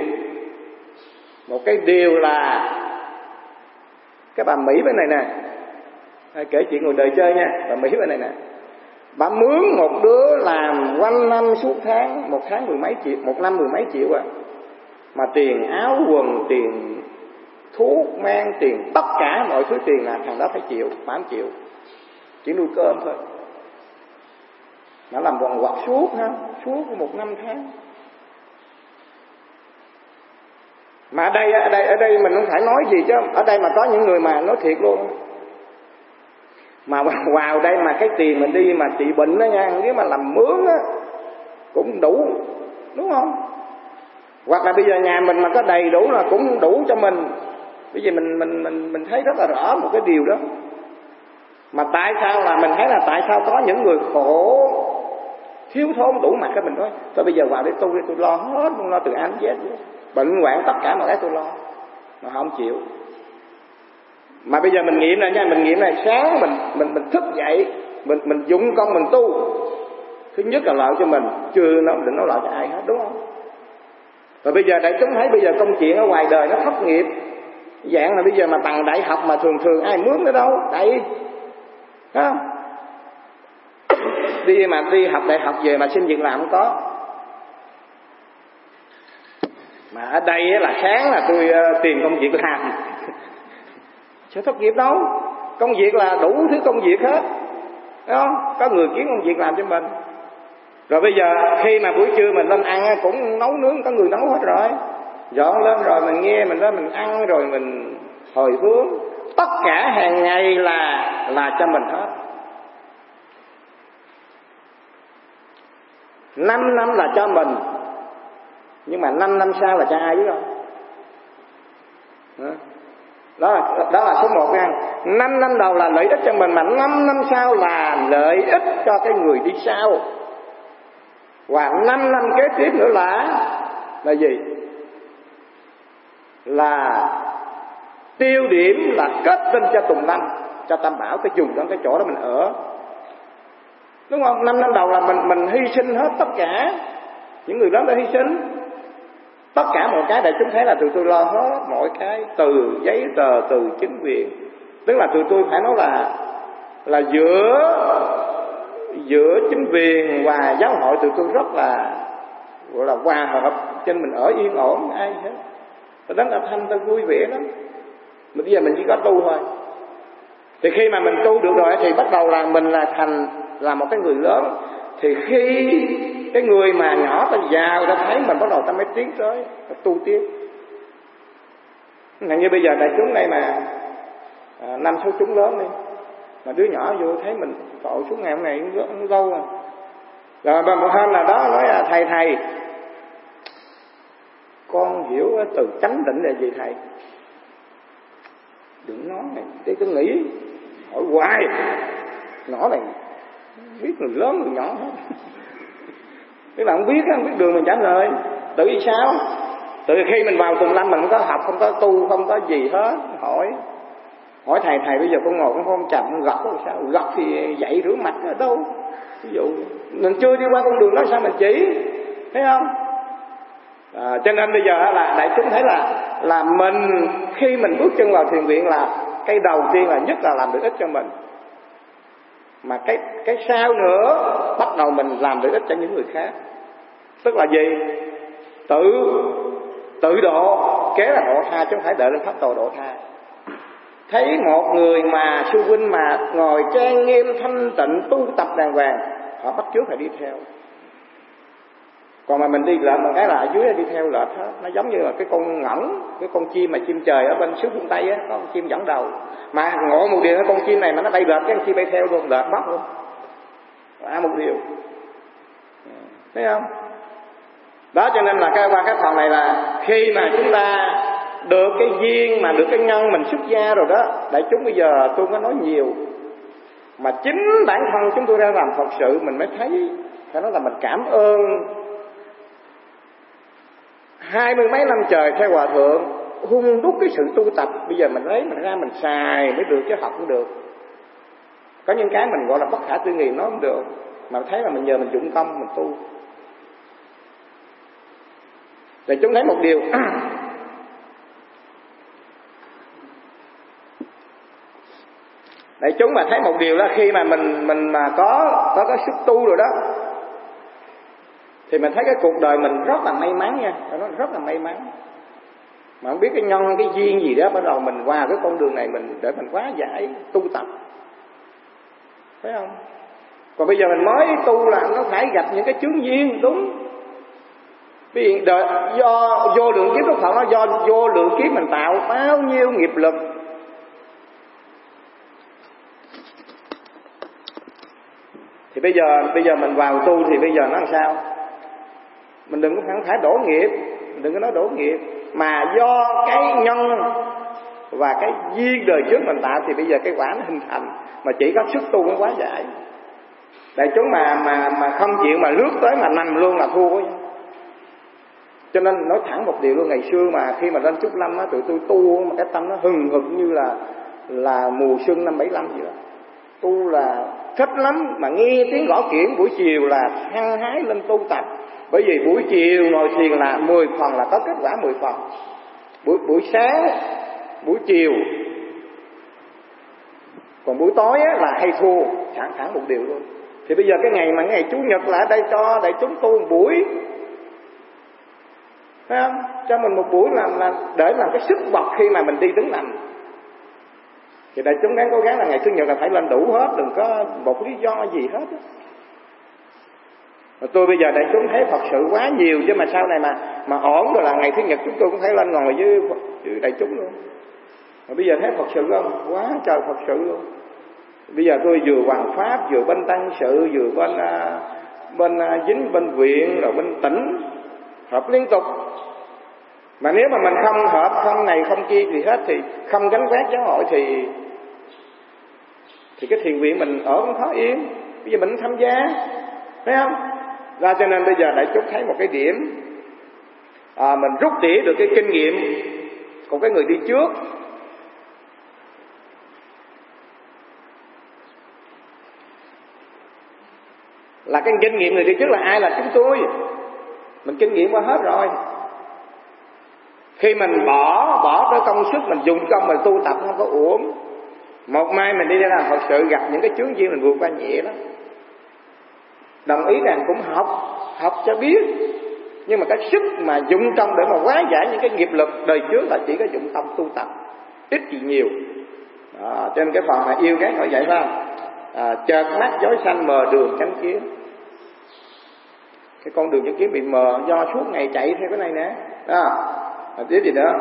điều là cái bà Mỹ bên này nè, kể chuyện ngồi đời chơi nha. Bà Mỹ bên này nè, bà mướn một đứa làm quanh năm suốt tháng, một tháng 10 mấy triệu, một năm 10 mấy triệu à. Mà tiền áo quần, tiền thuốc men, tiền tất cả mọi thứ tiền là thằng đó phải chịu, 8 triệu, chỉ nuôi cơm thôi. Nó làm quần quật suốt ha, suốt một năm tháng. Mà ở đây mình không phải nói gì chứ, ở đây mà có những người mà nói thiệt luôn. Mà vào đây mà cái tiền mình đi mà trị bệnh đó nha, nếu mà làm mướn á cũng đủ, đúng không? Hoặc là bây giờ nhà mình mà có đầy đủ là cũng đủ cho mình. Bởi vì mình thấy rất là rõ một cái điều đó. Mà tại sao là mình thấy là tại sao có những người khổ thiếu thốn đủ mặt, cái mình nói tôi bây giờ vào đây tôi lo hết, tôi lo từ A đến Z, bệnh hoạn tất cả mọi cái tôi lo, mà họ không chịu. Mà bây giờ mình nghiệm lại nha, mình nghiệm lại sáng mình thức dậy, mình dụng công mình tu. Thứ nhất là lợi cho mình, chưa định nói lợi cho ai hết, đúng không? Rồi bây giờ đại chúng thấy bây giờ công chuyện ở ngoài đời nó thất nghiệp, dạng là bây giờ mà bằng đại học mà thường ai mướn nữa đâu, tại thấy không? Đi học đại học về mà xin việc làm không có. Mà ở đây là sáng là tôi tìm công việc làm, sẽ thất nghiệp đâu. Công việc là đủ thứ công việc hết, đúng không? Có người kiếm công việc làm cho mình. Rồi bây giờ khi mà buổi trưa mình lên ăn cũng nấu nướng, có người nấu hết rồi. dọn lên rồi mình nghe, mình ra mình ăn, rồi mình hồi hướng. Tất cả hàng ngày là cho mình hết. 5 năm là cho mình, nhưng mà 5 năm sau là cho ai biết không? Đó là số 1 nha. 5 năm đầu là lợi ích cho mình, mà 5 năm sau là lợi ích cho cái người đi sau. Và 5 năm kế tiếp nữa là gì? Là tiêu điểm là kết tinh cho Tùng Lâm, cho Tam Bảo, cái vùng đó, cái chỗ đó mình ở. Đúng không? 5 năm đầu là mình hy sinh hết tất cả. Những người lớn đã hy sinh tất cả mọi cái để chúng thấy là tụi tôi lo hết mọi cái, từ giấy tờ, từ chính quyền. Tức là tụi tôi phải nói là giữa chính quyền và giáo hội tụi tôi rất là gọi là hòa hợp, cho nên mình ở yên ổn ai hết. Tôi rất là thanh, tôi vui vẻ lắm. Bây giờ mình chỉ có tu thôi. Thì khi mà mình tu được rồi thì bắt đầu là mình là một cái người lớn. Thì khi cái người mà nhỏ ta giàu ta thấy mình, bắt đầu ta mới tiến tới ta tu tiếp. Như bây giờ đại chúng đây mà 5-6 chúng lớn đi, mà đứa nhỏ vô thấy mình tội suốt ngày hôm nay cũng lâu à. Rồi một hôm nào đó nói là thầy con hiểu từ chánh định là gì thầy? Đừng nói này, để tôi nghĩ hỏi hoài. Nhỏ này biết người lớn người nhỏ hết. Tức là không biết đường mình trả lời. Tự vì sao? Từ khi mình vào Tùng Lâm mình không có học, không có tu, không có gì hết. Hỏi thầy bây giờ con ngồi con không chậm gật làm sao? Gật thì dậy rửa mặt ở đâu? Ví dụ mình chưa đi qua con đường đó sao mình chỉ? Thấy không? Cho nên bây giờ là đại chúng thấy là mình khi mình bước chân vào thiền viện là cái đầu tiên là nhất là làm được ích cho mình. Mà cái sau nữa bắt đầu mình làm được ích cho những người khác. Tức là gì? Tự độ, kế là độ tha, chứ không phải đợi lên pháp tổ độ tha. Thấy một người mà sư huynh mà ngồi trang nghiêm thanh tịnh tu tập đàng hoàng, họ bắt chước phải đi theo. Còn mà mình đi lệch một cái là ở dưới đi theo lệch hết. Nó giống như là cái con ngỗng, cái con chim mà chim trời ở bên xứ phương Tây á, có con chim dẫn đầu. Mà ngộ một điều, cái con chim này mà nó bay lệch, cái con chim bay theo luôn, lệch mất luôn. Một điều. Thấy không? Đó, cho nên là qua cái phần này là khi mà chúng ta được cái duyên, mà được cái nhân mình xuất gia rồi đó, đại chúng bây giờ tôi có nói nhiều, mà chính bản thân chúng tôi ra làm Phật sự mình mới thấy, phải nói là mình cảm ơn 20 mấy năm trời theo Hòa Thượng hung đúc cái sự tu tập. Bây giờ mình lấy mình ra mình xài mới được, chứ học không được. Có những cái mình gọi là bất khả tư nghị nó không được, mà thấy là mình nhờ mình dụng công mình tu. Để chúng thấy một điều để chúng mà thấy một điều là khi mà mình mà có cái sức tu rồi đó, thì mình thấy cái cuộc đời mình rất là may mắn nha, nó rất là may mắn. Mà không biết cái nhân cái duyên gì đó, bắt đầu mình qua cái con đường này mình để mình hóa giải tu tập, phải không? Còn bây giờ mình mới tu là nó phải gặp những cái chướng duyên, đúng. Vì do vô lượng kiếp Đức Phật, nó do vô lượng kiếp mình tạo bao nhiêu nghiệp lực. Thì bây giờ mình vào tu thì bây giờ nó làm sao? Mình đừng có phải đổ nghiệp, đừng có nói đổ nghiệp, mà do cái nhân và cái duyên đời trước mình tạo thì bây giờ cái quả nó hình thành, mà chỉ có sức tu mới hóa giải. Đại chúng mà không chịu mà lướt tới mà nằm luôn là thua. Cho nên nói thẳng một điều luôn, ngày xưa mà khi mà lên Trúc Lâm á, tụi tôi tu mà cái tâm nó hừng hực như là mùa xuân năm 75 vậy đó. Tu là thích lắm, mà nghe tiếng gõ kiển buổi chiều là hăng hái lên tu tập. Bởi vì buổi chiều ngồi thiền là 10 phần là có kết quả 10 phần. Buổi sáng, buổi chiều. Còn buổi tối á, là hay thua, thẳng một điều luôn. Thì bây giờ cái ngày Chủ nhật là ở đây cho đại chúng tu một buổi, thấy không? Cho mình một buổi là để làm cái sức bật khi mà mình đi đứng nằm. Thì đại chúng cố gắng là ngày Chủ nhật là phải lên đủ hết, đừng có một lý do gì hết. Tôi bây giờ đại chúng thấy Phật sự quá nhiều, chứ mà sau này mà ổn rồi là ngày Thứ Nhật chúng tôi cũng phải lên ngồi với đại chúng luôn. Mà bây giờ thấy Phật sự không? Quá trời Phật sự luôn. Bây giờ tôi vừa hoàng pháp, vừa bên tăng sự, vừa bên dính bên viện, rồi bên tỉnh, hợp liên tục. Mà nếu mà mình không hợp, không này không kia gì hết, thì không gánh vác giáo hội thì cái thiền viện mình ở cũng khó yên. Bây giờ mình tham gia, thấy không? Ra cho nên bây giờ đại chúng thấy một cái điểm, mình rút tỉa được cái kinh nghiệm của cái người đi trước. Là cái kinh nghiệm người đi trước là ai? Là chúng tôi. Mình kinh nghiệm qua hết rồi. Khi mình bỏ cái công sức, mình dùng công mình tu tập không có uổng. Một mai mình đi ra làm Phật sự, gặp những cái chướng duyên mình vượt qua nhẹ lắm. Đồng ý rằng cũng học cho biết, nhưng mà cái sức mà dụng công để mà hóa giải những cái nghiệp lực đời trước là chỉ có dụng công tu tập, ít gì nhiều. Trên cái phần mà yêu ghét hỏi vậy phải không? Chợt mắt chói xanh mờ đường chánh kiến. Cái con đường chánh kiến bị mờ do suốt ngày chạy theo cái này nè. Tiếp gì nữa?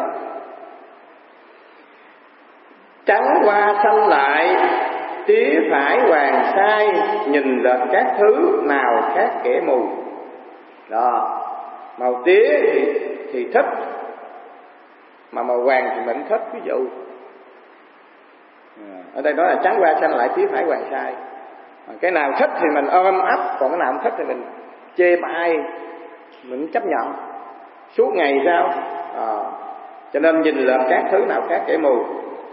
Trắng qua xanh lại, tía phải hoàng sai, nhìn lệch các thứ nào khác kẻ mù. Đó, màu tía thì thích, mà màu vàng thì mình thích. Ví dụ ở đây đó là trắng qua xanh lại, tía phải hoàng sai. Cái nào thích thì mình ôm ấp, còn cái nào không thích thì mình chê bai, mình chấp nhận suốt ngày sao. Cho nên nhìn lệch các thứ nào khác kẻ mù.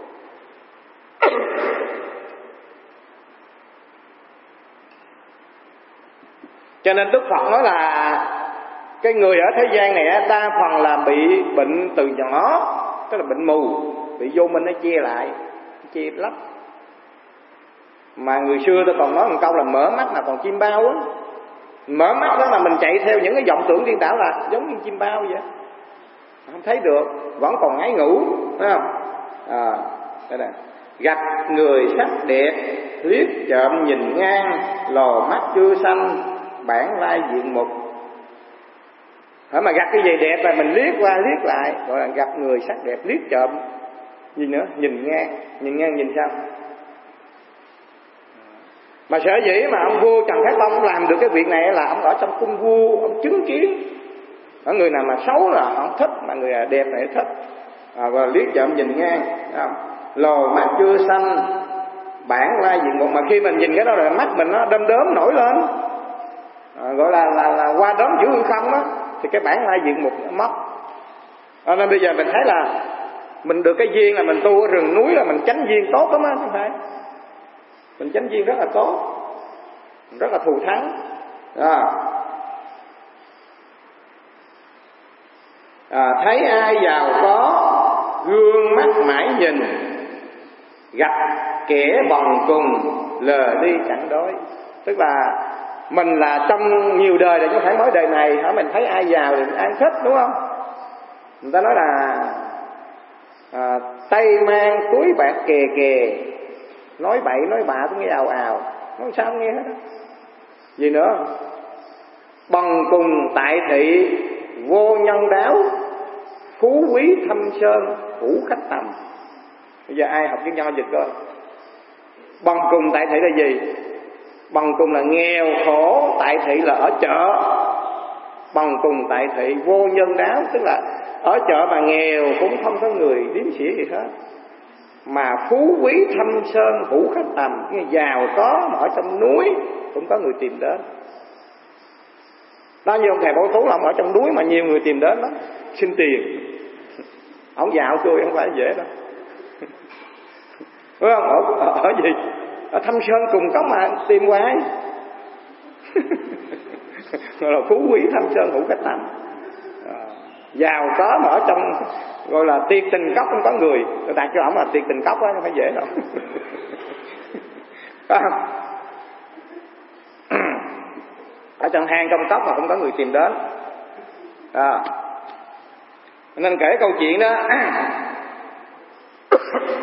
Cho nên Đức Phật nói là cái người ở thế gian này đa phần là bị bệnh từ nhỏ, tức là bệnh mù, bị vô minh nó che lại, che lấp. Mà người xưa tôi còn nói một câu là mở mắt là còn chim bao á. Mở mắt đó là mình chạy theo những cái vọng tưởng điên đảo, là giống như chim bao vậy, không thấy được, vẫn còn ngáy ngủ, phải không? Đây nè, gặp người sắc đẹp, liếc chợm nhìn ngang, lò mắt chưa xanh, bản lai diện mục. Hả, mà gặp cái gì đẹp là mình liếc qua liếc lại, gọi là gặp người sắc đẹp, liếc chợm gì nữa, nhìn ngang nhìn sao. Mà sở dĩ mà ông vua Trần Thái Tông làm được cái việc này là ông ở trong cung vua, ông chứng kiến ở người nào mà xấu là ông thích, mà người đẹp này thích. Và liếc chợm nhìn ngang, lò mắt chưa xanh, bản lai diện mục. Mà khi mình nhìn cái đó rồi mắt mình nó đom đóm nổi lên, gọi là qua đốm giữa hư không đó, thì cái bản lai diện mục nó mất. Nên bây giờ mình thấy là mình được cái duyên là mình tu ở rừng núi là mình chánh duyên tốt lắm á, không phải? Mình chánh duyên rất là tốt, rất là thù thắng. Thấy ai giàu có, gương mắt mãi nhìn, gặp kẻ bần cùng, lờ đi chẳng đối. Tức là mình là trong nhiều đời rồi, chứ không phải mới đời này hả? Mình thấy ai giàu thì ai thích, đúng không? Người ta nói là tay mang túi bạc kè kè, nói bậy nói bạ cũng nghe ào ào, nói sao không nghe hết đó. Gì nữa? Bằng cùng tại thị, vô nhân đáo, phú quý thâm sơn, hữu khách tầm. Bây giờ ai học chữ nho dịch coi. Bằng cùng tại thị là gì? Bằng cùng là nghèo khổ, tại thị là ở chợ. Bằng cùng tại thị, vô nhân đáo, tức là ở chợ mà nghèo cũng không có người đếm xỉa gì hết. Mà phú quý thâm sơn, hữu khách tầm, giàu có mà ở trong núi cũng có người tìm đến. Đó, như ông thầy Bảo Tú là ông ở trong núi mà nhiều người tìm đến đó, xin tiền. Ông dạo tôi không phải dễ đâu. Phải không? Ở gì? Ở thâm sơn cùng cốc mà tìm hoài. Gọi là phú quý thâm sơn hữu khách tầm. Giàu có mà ở trong gọi là tiệc tình cốc không có người. Người ta cho ổng là tiệc tình cốc á, không phải dễ đâu. Phải không? Ở trong hang trong cốc mà không có người tìm đến. Nên kể câu chuyện đó.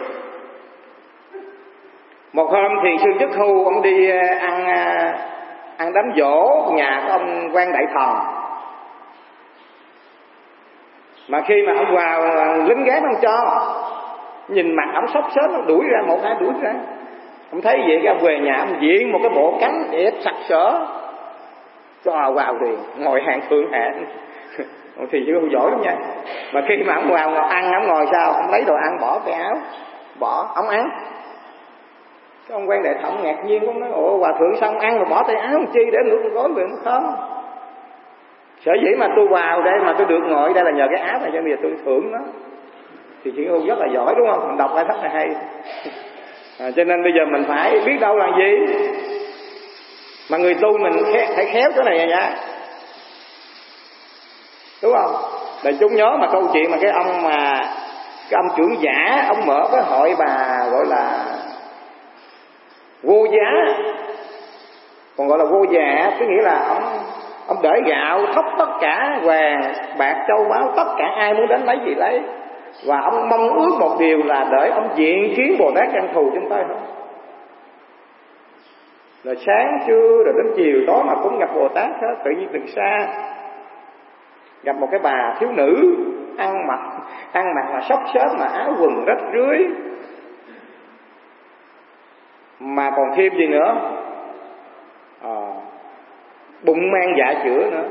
Một hôm thì sư Nhất Thu ông đi ăn ăn đám giỗ nhà của ông quan đại thần. Mà khi mà ông vào lính gác ông cho, nhìn mặt ông sốc xếp, ông đuổi ra, một hai đuổi ra. Ông thấy vậy cái ông về nhà ông diện một cái bộ cánh đẹp sặc sỡ, cho vào thì ngồi hàng thượng hạng. Thì chứ không giỏi lắm nha. Mà khi mà ông vào ăn, ông ngồi sao, ông lấy đồ ăn bỏ cái áo, bỏ ông ăn. Cái ông quan đại thần ngạc nhiên, ông nói ủa hòa thượng sao ông ăn mà bỏ tay áo làm chi, để nước gói về không? Sở dĩ mà tôi vào đây mà tôi được ngồi đây là nhờ cái áo này, cho bây giờ tôi thưởng nó. Thì chị Hương rất là giỏi đúng không? Mình đọc lại rất là hay. Cho nên bây giờ mình phải biết đâu là gì. Mà người tu mình phải khéo chỗ này nha, đúng không? Là chúng nhớ mà câu chuyện mà cái ông trưởng giả, ông mở cái hội bà gọi là vô giá, còn gọi là vô già, có nghĩa là ông để gạo thóc tất cả vàng bạc châu báu, tất cả ai muốn đến lấy gì lấy, và ông mong ước một điều là để ông diện kiến Bồ Tát Văn Thù chúng ta thôi. Rồi sáng trưa rồi đến chiều tối mà cũng gặp Bồ Tát hết. Tự nhiên từ xa gặp một cái bà thiếu nữ ăn mặc mà xốc xếch, mà áo quần rách rưới, mà còn thêm gì nữa, bụng mang dạ chữa nữa,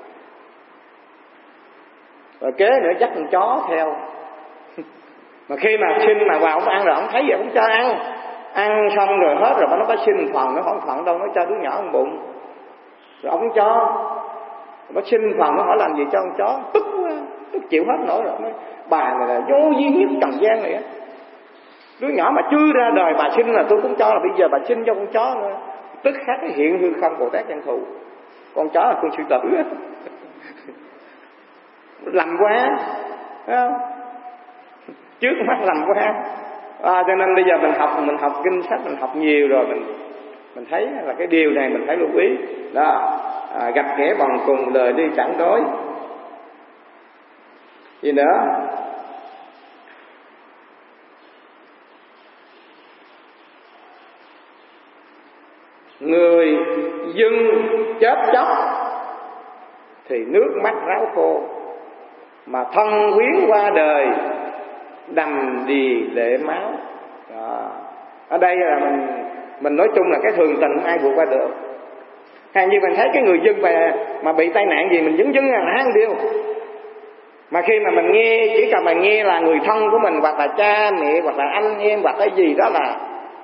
rồi kế nữa dắt con chó theo. Mà khi mà xin mà vào ông ăn rồi ông thấy vậy ông cho ăn xong rồi hết rồi nó có xin phần, nó không phần đâu, nó cho đứa nhỏ ăn bụng rồi ông cho. Nó xin phần, nó hỏi làm gì cho con chó, tức quá, tức chịu hết nổi rồi. Bà này là vô duyên nhất trần gian này á. Đứa nhỏ mà chưa ra đời bà xin là tôi cũng cho, là bây giờ bà xin cho con chó nữa. Tức khắc cái hiện hư không Bồ Tát Văn Thù. Con chó là con sư tử á. Lầm quá, thấy không? Trước mắt lầm quá. Cho nên bây giờ mình học kinh sách, mình học nhiều rồi, mình thấy là cái điều này mình phải lưu ý đó. Gặp kẻ bằng cùng lời đi chẳng đối. Gì nữa? Người dưng chết chóc thì nước mắt ráo khô, mà thân quyến qua đời đầm đìa lệ máu. Đó. Ở đây là mình nói chung là cái thường tình ai vượt qua được. Hàng như mình thấy cái người dân mà bị tai nạn gì mình dưng là ăn điều. Mà khi mà mình nghe, chỉ cần mà nghe là người thân của mình, hoặc là cha mẹ, hoặc là anh em, hoặc cái gì đó là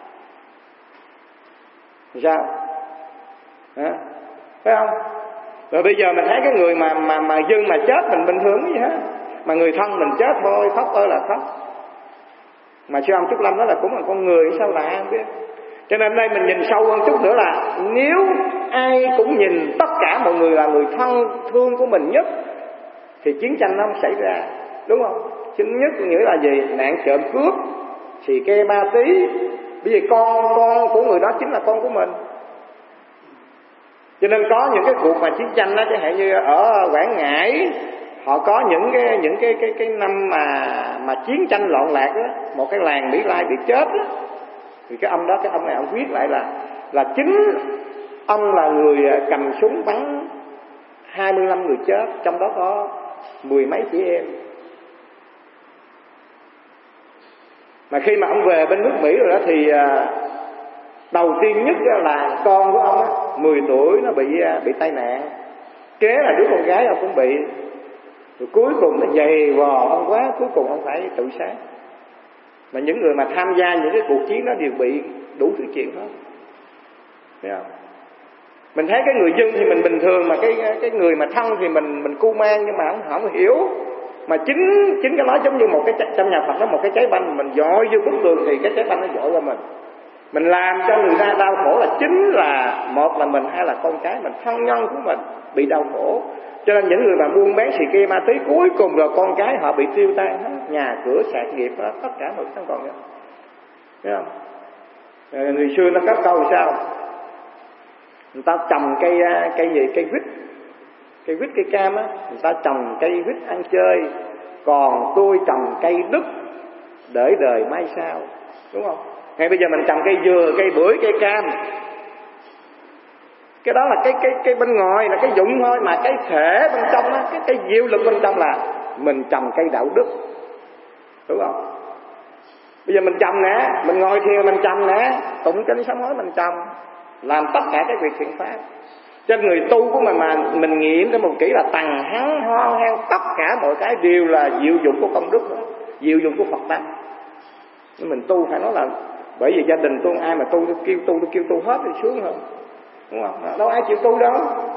sao? Hả? Phải không? Rồi bây giờ mình thấy cái người mà dân mà chết mình bình thường cái gì hết. Mà người thân mình chết thôi, khóc ơi là khóc. Mà sư ông Trúc Lâm đó là cũng là con người, sao là ai không biết. Cho nên đây mình nhìn sâu hơn chút nữa là nếu ai cũng nhìn tất cả mọi người là người thân thương của mình nhất thì chiến tranh nó không xảy ra, đúng không? Chính nhất nghĩa là gì? Nạn trộm cướp, xì ke ma tí. Bởi vì con của người đó chính là con của mình. Cho nên có những cái cuộc mà chiến tranh đó, chẳng hạn như ở Quảng Ngãi, họ có những cái năm mà chiến tranh loạn lạc đó, một cái làng Mỹ Lai bị chết đó, thì cái ông này ông viết lại là chính ông là người cầm súng bắn 25 người chết, trong đó có 10 mấy chị em. Mà khi mà ông về bên nước Mỹ rồi đó thì đầu tiên nhất là con của ông 10 tuổi nó bị tai nạn, kế là đứa con gái ông cũng bị, rồi cuối cùng nó dày vò ông quá, cuối cùng ông phải tự sát. Mà những người mà tham gia những cái cuộc chiến đó đều bị đủ thứ chuyện hết, thấy không? Mình thấy cái người dân thì mình bình thường, mà cái người mà thân thì mình cu mang, nhưng mà không hiểu. Mà chính cái đó giống như một cái, trong nhà Phật nó một cái trái banh, mình dội vô bức tường thì cái trái banh nó dội qua mình. Mình làm cho người ta đau khổ là chính là một là mình, hai là con cái mình, thân nhân của mình bị đau khổ. Cho nên những người mà buôn bán xì ke ma túy cuối cùng rồi con cái họ bị tiêu tan hết, nhà cửa sạt nghiệp hết, tất cả mọi thứ còn nữa, thấy không? Người xưa nó có câu sao? Người ta trồng cây gì? Cây quýt, cây cam á, người ta trồng cây quýt ăn chơi, còn tôi trồng cây đức để đời mai sau, đúng không? Ngay bây giờ mình trồng cây dừa, cây bưởi, cây cam, Cái đó là cái bên ngoài, là cái dụng thôi, mà cái thể bên trong đó, cái diệu lực bên trong là mình trồng cây đạo đức, đúng không? Bây giờ mình trồng nè, mình ngồi thiền mình trồng nè, tụng kinh sám hối mình trồng, làm tất cả cái việc thiện pháp. Cho người tu của mình mà mình nghiệm cái một kỹ là tầng hắn ho heo, tất cả mọi cái đều là diệu dụng của công đức đó, diệu dụng của Phật tâm. Nhưng mình tu phải nói là, bởi vì gia đình tôi ai mà tôi kêu tu hết thì sướng hơn, đúng không? Đâu ai chịu tu đâu.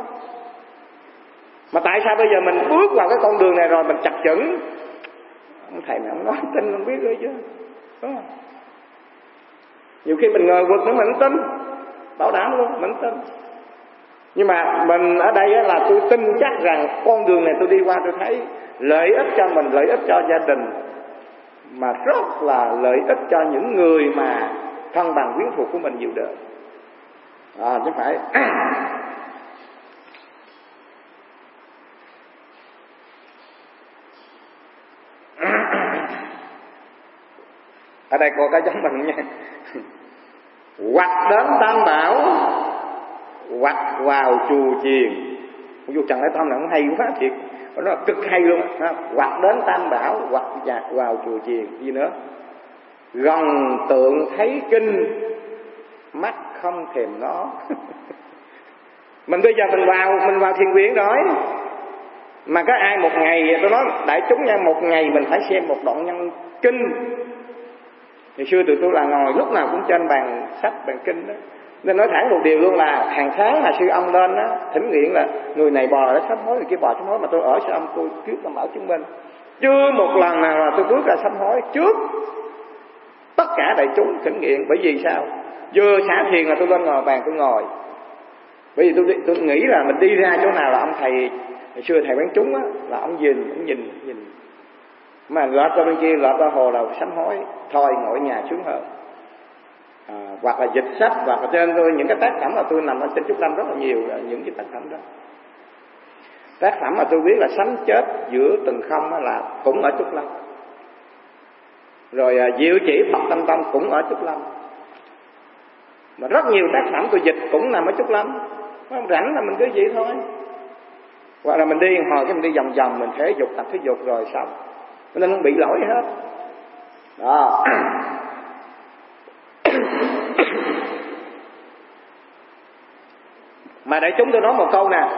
Mà tại sao bây giờ mình bước vào cái con đường này rồi mình chập chững? Ông thầy này ông nói tin không biết rồi chứ, đúng không? Nhiều khi mình ngờ vực nữa mình tin, bảo đảm luôn mình tin. Nhưng mà mình ở đây là tôi tin chắc rằng con đường này tôi đi qua tôi thấy lợi ích cho mình, lợi ích cho gia đình, mà rất là lợi ích cho những người mà thân bằng quyến thuộc của mình nhiều đời. Chứ phải. Ở đây có cái giống mình nha. Hoặc đến Tam Bảo, hoặc vào chùa chiền. Vô Trần Đại Tông này cũng hay quá thiệt, nó là cực hay luôn á. Hoặc đến Tam Bảo, hoặc vào chùa chiền. Gì nữa? Gần tượng thấy kinh, mắt không thèm nó. Mình bây giờ mình vào thiền viện rồi, mà có ai một ngày, tôi nói đại chúng nha, một ngày mình phải xem một đoạn nhân kinh. Hồi xưa tụi tôi là ngồi lúc nào cũng trên bàn sách, bàn kinh đó. Nên nói thẳng một điều luôn là hàng tháng là sư ông lên đó thỉnh nguyện là người này bò sám hối, người kia bò sám hối, mà tôi ở sư ông tôi trước làm bảo chứng minh. Chưa một lần nào là tôi bước ra sám hối trước tất cả đại chúng thỉnh nguyện. Bởi vì sao? Vừa xả thiền là tôi lên ngồi bàn tôi ngồi. Bởi vì tôi nghĩ là mình đi ra chỗ nào là ông thầy, hồi xưa thầy bán chúng á, là ông nhìn. Mà lọt ra bên kia, lọt ra hồ là sám hối, thôi ngồi nhà sướng hơn. Hoặc là dịch sách, hoặc là trên tôi những cái tác phẩm mà tôi nằm ở trên Trúc Lâm rất là nhiều là những cái tác phẩm đó. Tác phẩm mà tôi biết là Sấm Chết Giữa Từng Không là cũng ở Trúc Lâm. Rồi Diệu Chỉ Phật Tâm Tông cũng ở Trúc Lâm. Mà rất nhiều tác phẩm tôi dịch cũng nằm ở Trúc Lâm. Không rảnh là mình cứ vậy thôi. Hoặc là mình đi hồi cái mình đi vòng vòng, mình thể dục, tập thể dục rồi xong, nên không bị lỗi hết đó. Mà đại chúng tôi nói một câu nè,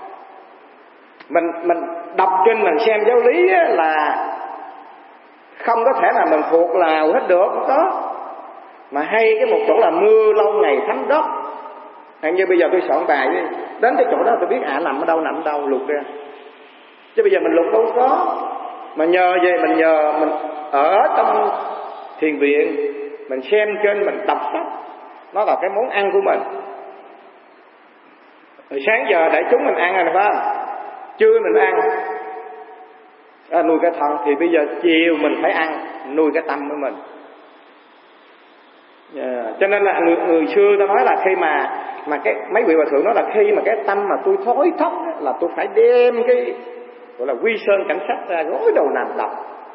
mình đọc kinh mình xem giáo lý là không có thể nào mình thuộc nào hết được, không có. Mà hay cái một chỗ là mưa lâu ngày thấm đất. Hay như bây giờ tôi soạn bài đi, đến cái chỗ đó tôi biết nằm ở đâu lục ra. Chứ bây giờ mình lục đâu có. Mà nhờ về mình ở trong thiền viện, mình xem trên, mình đọc sách, nó là cái món ăn của mình. Rồi sáng giờ đại chúng mình ăn rồi phải không? Trưa mình ăn nuôi cái thân, thì bây giờ chiều mình phải ăn nuôi cái tâm của mình. Cho nên là người xưa ta nói là khi mà cái mấy vị hòa thượng nói là khi mà cái tâm mà tôi thối thóc là tôi phải đem cái gọi là Quy Sơn Cảnh Sách ra gối đầu nằm đọc.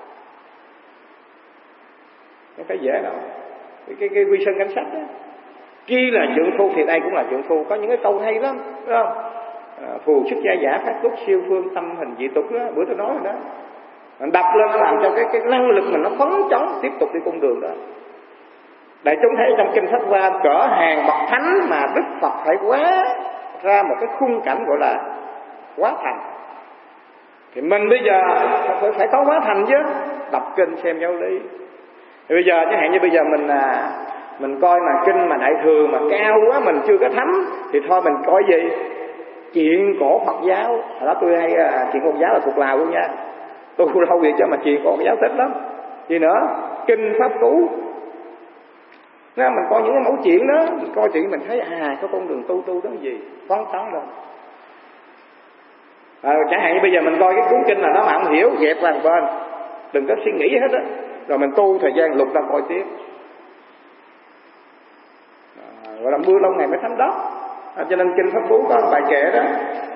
Không phải dễ đâu. Cái Quy Sơn Cảnh Sách đó. Khi là trượng phu thì đây cũng là trượng phu, có những cái câu hay lắm, phải không? Phù xuất gia giả phát túc siêu phương tâm hình dị tục đó, bữa tôi nói rồi đó. Mình đọc lên nó làm cho cái năng lực mình nó phấn chấn tiếp tục đi con đường đó. Đại chúng thấy trong kinh Sách Hoa cỡ hàng bậc thánh mà Đức Phật phải quá ra một cái khung cảnh gọi là quá thành. Thì mình bây giờ phải có quá thành chứ, đọc kinh xem giáo lý. Thì bây giờ chẳng hạn như bây giờ mình coi mà kinh mà Đại Thừa mà cao quá mình chưa có thấm, thì thôi mình coi gì? Chuyện cổ Phật giáo. Hồi đó tôi hay chuyện Phật giáo là thuộc Lào luôn nha. Tôi lâu vậy chứ mà chuyện cổ Phật giáo thích lắm. Gì nữa? Kinh Pháp Cú. Mình coi những cái mẫu chuyện đó, mình coi chuyện mình thấy có con đường tu đó gì, phấn chấn rồi. Chẳng hạn như bây giờ mình coi cái cuốn kinh là nó mà không hiểu, dẹp qua một bên, đừng có suy nghĩ hết á, rồi mình tu thời gian lục ra coi tiếp. Gọi là mưa lâu ngày mới thấm đất. Cho nên kinh Pháp Cú có bài kệ đó,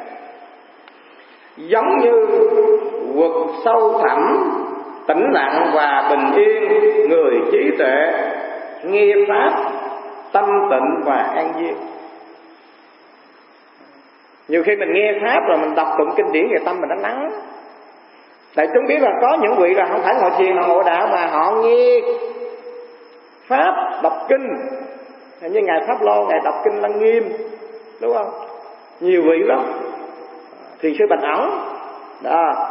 giống như vực sâu thẳm, tĩnh lặng và bình yên, người trí tuệ nghe pháp tâm tịnh và an nhiên. Nhiều khi mình nghe pháp rồi mình đọc tụng kinh điển về tâm mình nó nắng. Đại chúng biết là có những vị là không phải ngồi thiền họ ngộ đạo, mà họ nghe pháp đọc kinh, như ngài Pháp Lô, ngài đọc kinh Lăng Nghiêm, đúng không? Nhiều vị lắm. Thì sư Bạch Ẩn đó.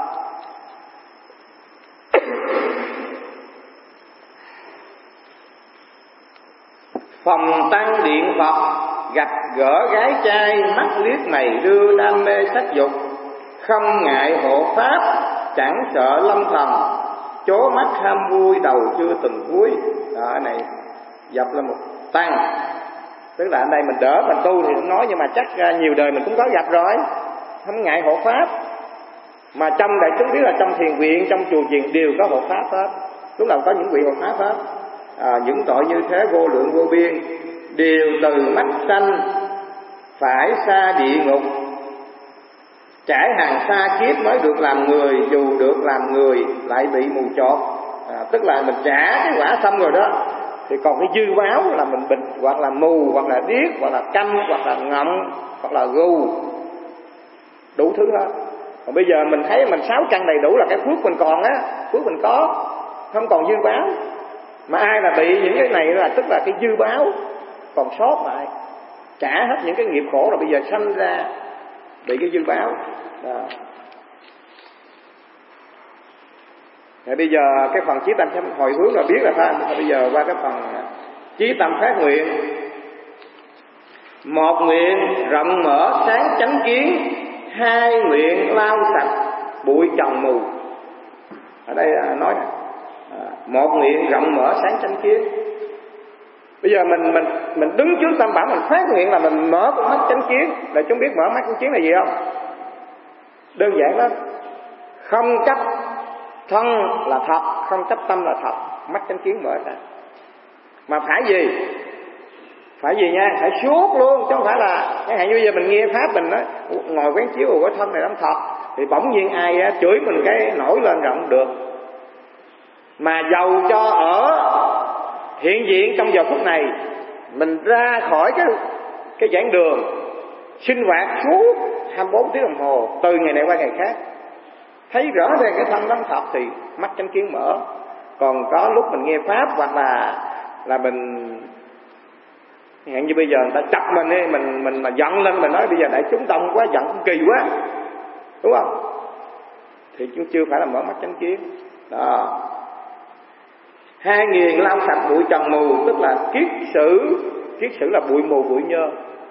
Phòng tăng điện Phật, gặp gỡ gái trai, mắt liếc mày đưa, đam mê sắc dục, không ngại hộ pháp, chẳng sợ lâm thần, chố mắt ham vui, đầu chưa từng cuối. Đó, cái này dập là một tăng. Tức là ở đây mình đỡ mình tu thì nói, nhưng mà chắc nhiều đời mình cũng có gặp rồi. Không ngại hộ pháp. Mà trong đại chúng biết là trong thiền viện, trong chùa chiền đều có hộ pháp hết. Lúc nào có những vị hộ pháp hết. Những tội như thế vô lượng vô biên, đều từ mắt sanh phải xa địa ngục, trải hàng xa kiếp mới được làm người, dù được làm người lại bị mù chột. Tức là mình trả cái quả xong rồi đó, thì còn cái dư báo là mình bệnh, hoặc là mù, hoặc là điếc, hoặc là câm, hoặc là ngậm, hoặc là gù, đủ thứ hết. Còn bây giờ mình thấy mình 6 căn đầy đủ là cái phước mình còn á, phước mình có, không còn dư báo. Mà ai là bị những cái này là tức là cái dư báo còn sót lại, trả hết những cái nghiệp khổ rồi bây giờ sanh ra bị cái dư báo. Rồi bây giờ cái phần chí tâm hồi hướng là biết là phải. Bây giờ qua cái phần chí tâm phát nguyện. Một nguyện rộng mở sáng chánh kiến, hai nguyện lau sạch bụi trần mù. Ở đây nói này, một nguyện rộng mở sáng chánh kiến. Bây giờ mình đứng trước tam bảo, mình phát nguyện là mình mở con mắt chánh kiến. Là chúng biết mở mắt chánh kiến là gì không? Đơn giản lắm. Không chấp thân là thật, không chấp tâm là thật. Mắt chánh kiến mở ra. Mà phải gì? Phải gì nha? Phải suốt luôn, chứ không phải là chẳng hạn như bây giờ mình nghe pháp mình nói ngồi quán chiếu của thân này lắm thật, thì bỗng nhiên ai chửi mình cái nổi lên rồi không được. Mà dầu cho ở hiện diện trong giờ phút này, mình ra khỏi cái giảng đường sinh hoạt suốt 24 tiếng đồng hồ, từ ngày này qua ngày khác, thấy rõ ràng cái thân đó thật thì mắt chánh kiến mở. Còn có lúc mình nghe pháp hoặc là mình hẹn như bây giờ người ta chọc mình ấy, mình mà giận lên, mình nói bây giờ đại chúng đông quá, giận cũng kỳ quá, đúng không? Thì chúng chưa phải là mở mắt chánh kiến. Đó. Hai nghiền lau sạch bụi trần mù, tức là kiết sử là bụi mù bụi nhơ.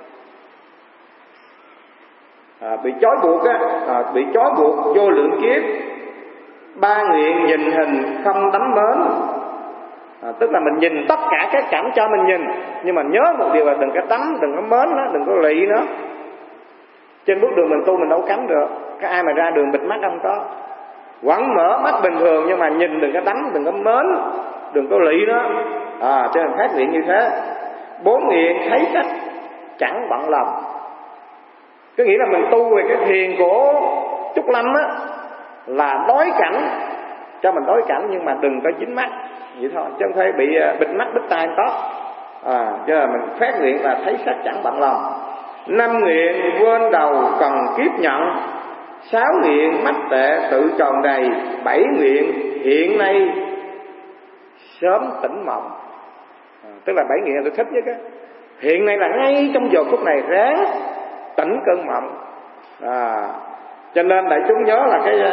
Bị trói buộc bị trói buộc vô lượng kiếp. Ba nguyện nhìn hình không đắm mến. Tức là mình nhìn tất cả các cảnh cho mình nhìn, nhưng mà nhớ một điều là đừng có đắm, đừng có mến nó, đừng có lị nó. Trên bước đường mình tu mình đâu cấm được. Có ai mà ra đường bịt mắt không có. Vẫn mở mắt bình thường, nhưng mà nhìn đừng có đắm, đừng có mến, đừng có lị nó. Cho nên phát nguyện như thế. Bốn nguyện thấy sách chẳng bận lòng. Có nghĩa là mình tu về cái thiền của Trúc Lâm á, là đối cảnh, cho mình đối cảnh nhưng mà đừng có dính mắt, vậy thôi, chứ không phải bị bịt mắt bịt tai không có. Cho nên mình phát nguyện là thấy sách chẳng bận lòng. Năm nguyện quên đầu cần kiếp nhận. Sáu nguyện mắt tệ tự tròn đầy. Bảy nguyện hiện nay sớm tỉnh mộng. Tức là bảy nguyện là tôi thích nhất á. Hiện nay là ngay trong giờ phút này ráng tỉnh cơn mộng. Cho nên đại chúng nhớ là cái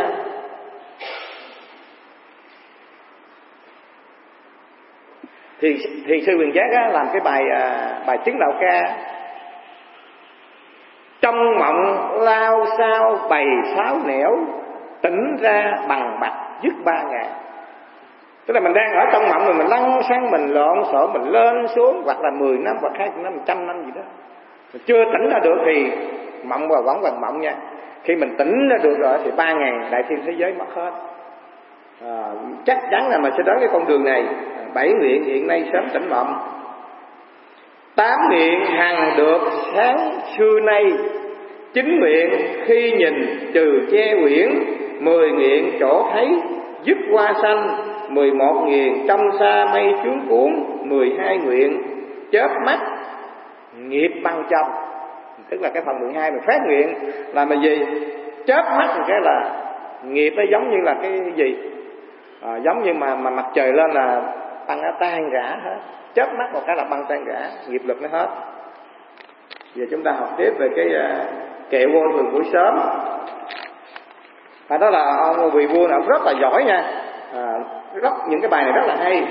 thì sư Quyền Giác á, làm cái bài chứng đạo ca. Trong mộng lao sao bày sáo nẻo, tỉnh ra bằng bạch dứt 3.000. Tức là mình đang ở trong mộng rồi mình lăn sang mình lộn xộn, mình lên xuống, hoặc là 10 năm hoặc 20 năm 100 năm gì đó, mình chưa tỉnh ra được thì mộng và vẫn còn mộng nha. Khi mình tỉnh ra được rồi thì 3.000 đại thiên thế giới mất hết. Chắc chắn là mình sẽ đến cái con đường này. 7 nguyện hiện nay sớm tỉnh mộng. 8 nguyện hằng được sáng xưa nay. 9 nguyện khi nhìn trừ che quyển. 10 nguyện chỗ thấy dứt hoa xanh. 11 nguyện trong xa mây chướng cuốn. 12 nguyện chớp mắt nghiệp băng trong. Tức là cái phần 12 mình phát nguyện là mà gì? Chớp mắt một cái là nghiệp nó giống như là cái gì? Giống như mà mặt trời lên là băng nó tan rã hết. Chớp mắt một cái là băng tan rã, nghiệp lực nó hết. Giờ chúng ta học tiếp về cái kệ vô thường buổi sớm. Đó là ông vị vua này, ông rất là giỏi nha. Những cái bài này rất là hay.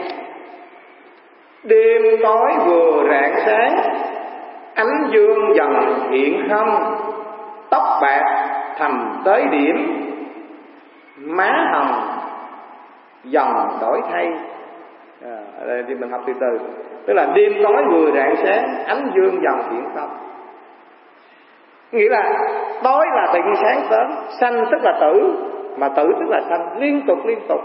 Đêm tối vừa rạng sáng, ánh dương dần hiện không, tóc bạc thầm tới điểm, má hồng dần đổi thay. Đây thì mình học từ từ. Tức là đêm tối vừa rạng sáng, ánh dương dần hiện không. Nghĩa là tối là tự nhiên sáng sớm, sanh tức là tử, mà tử tức là sanh, liên tục.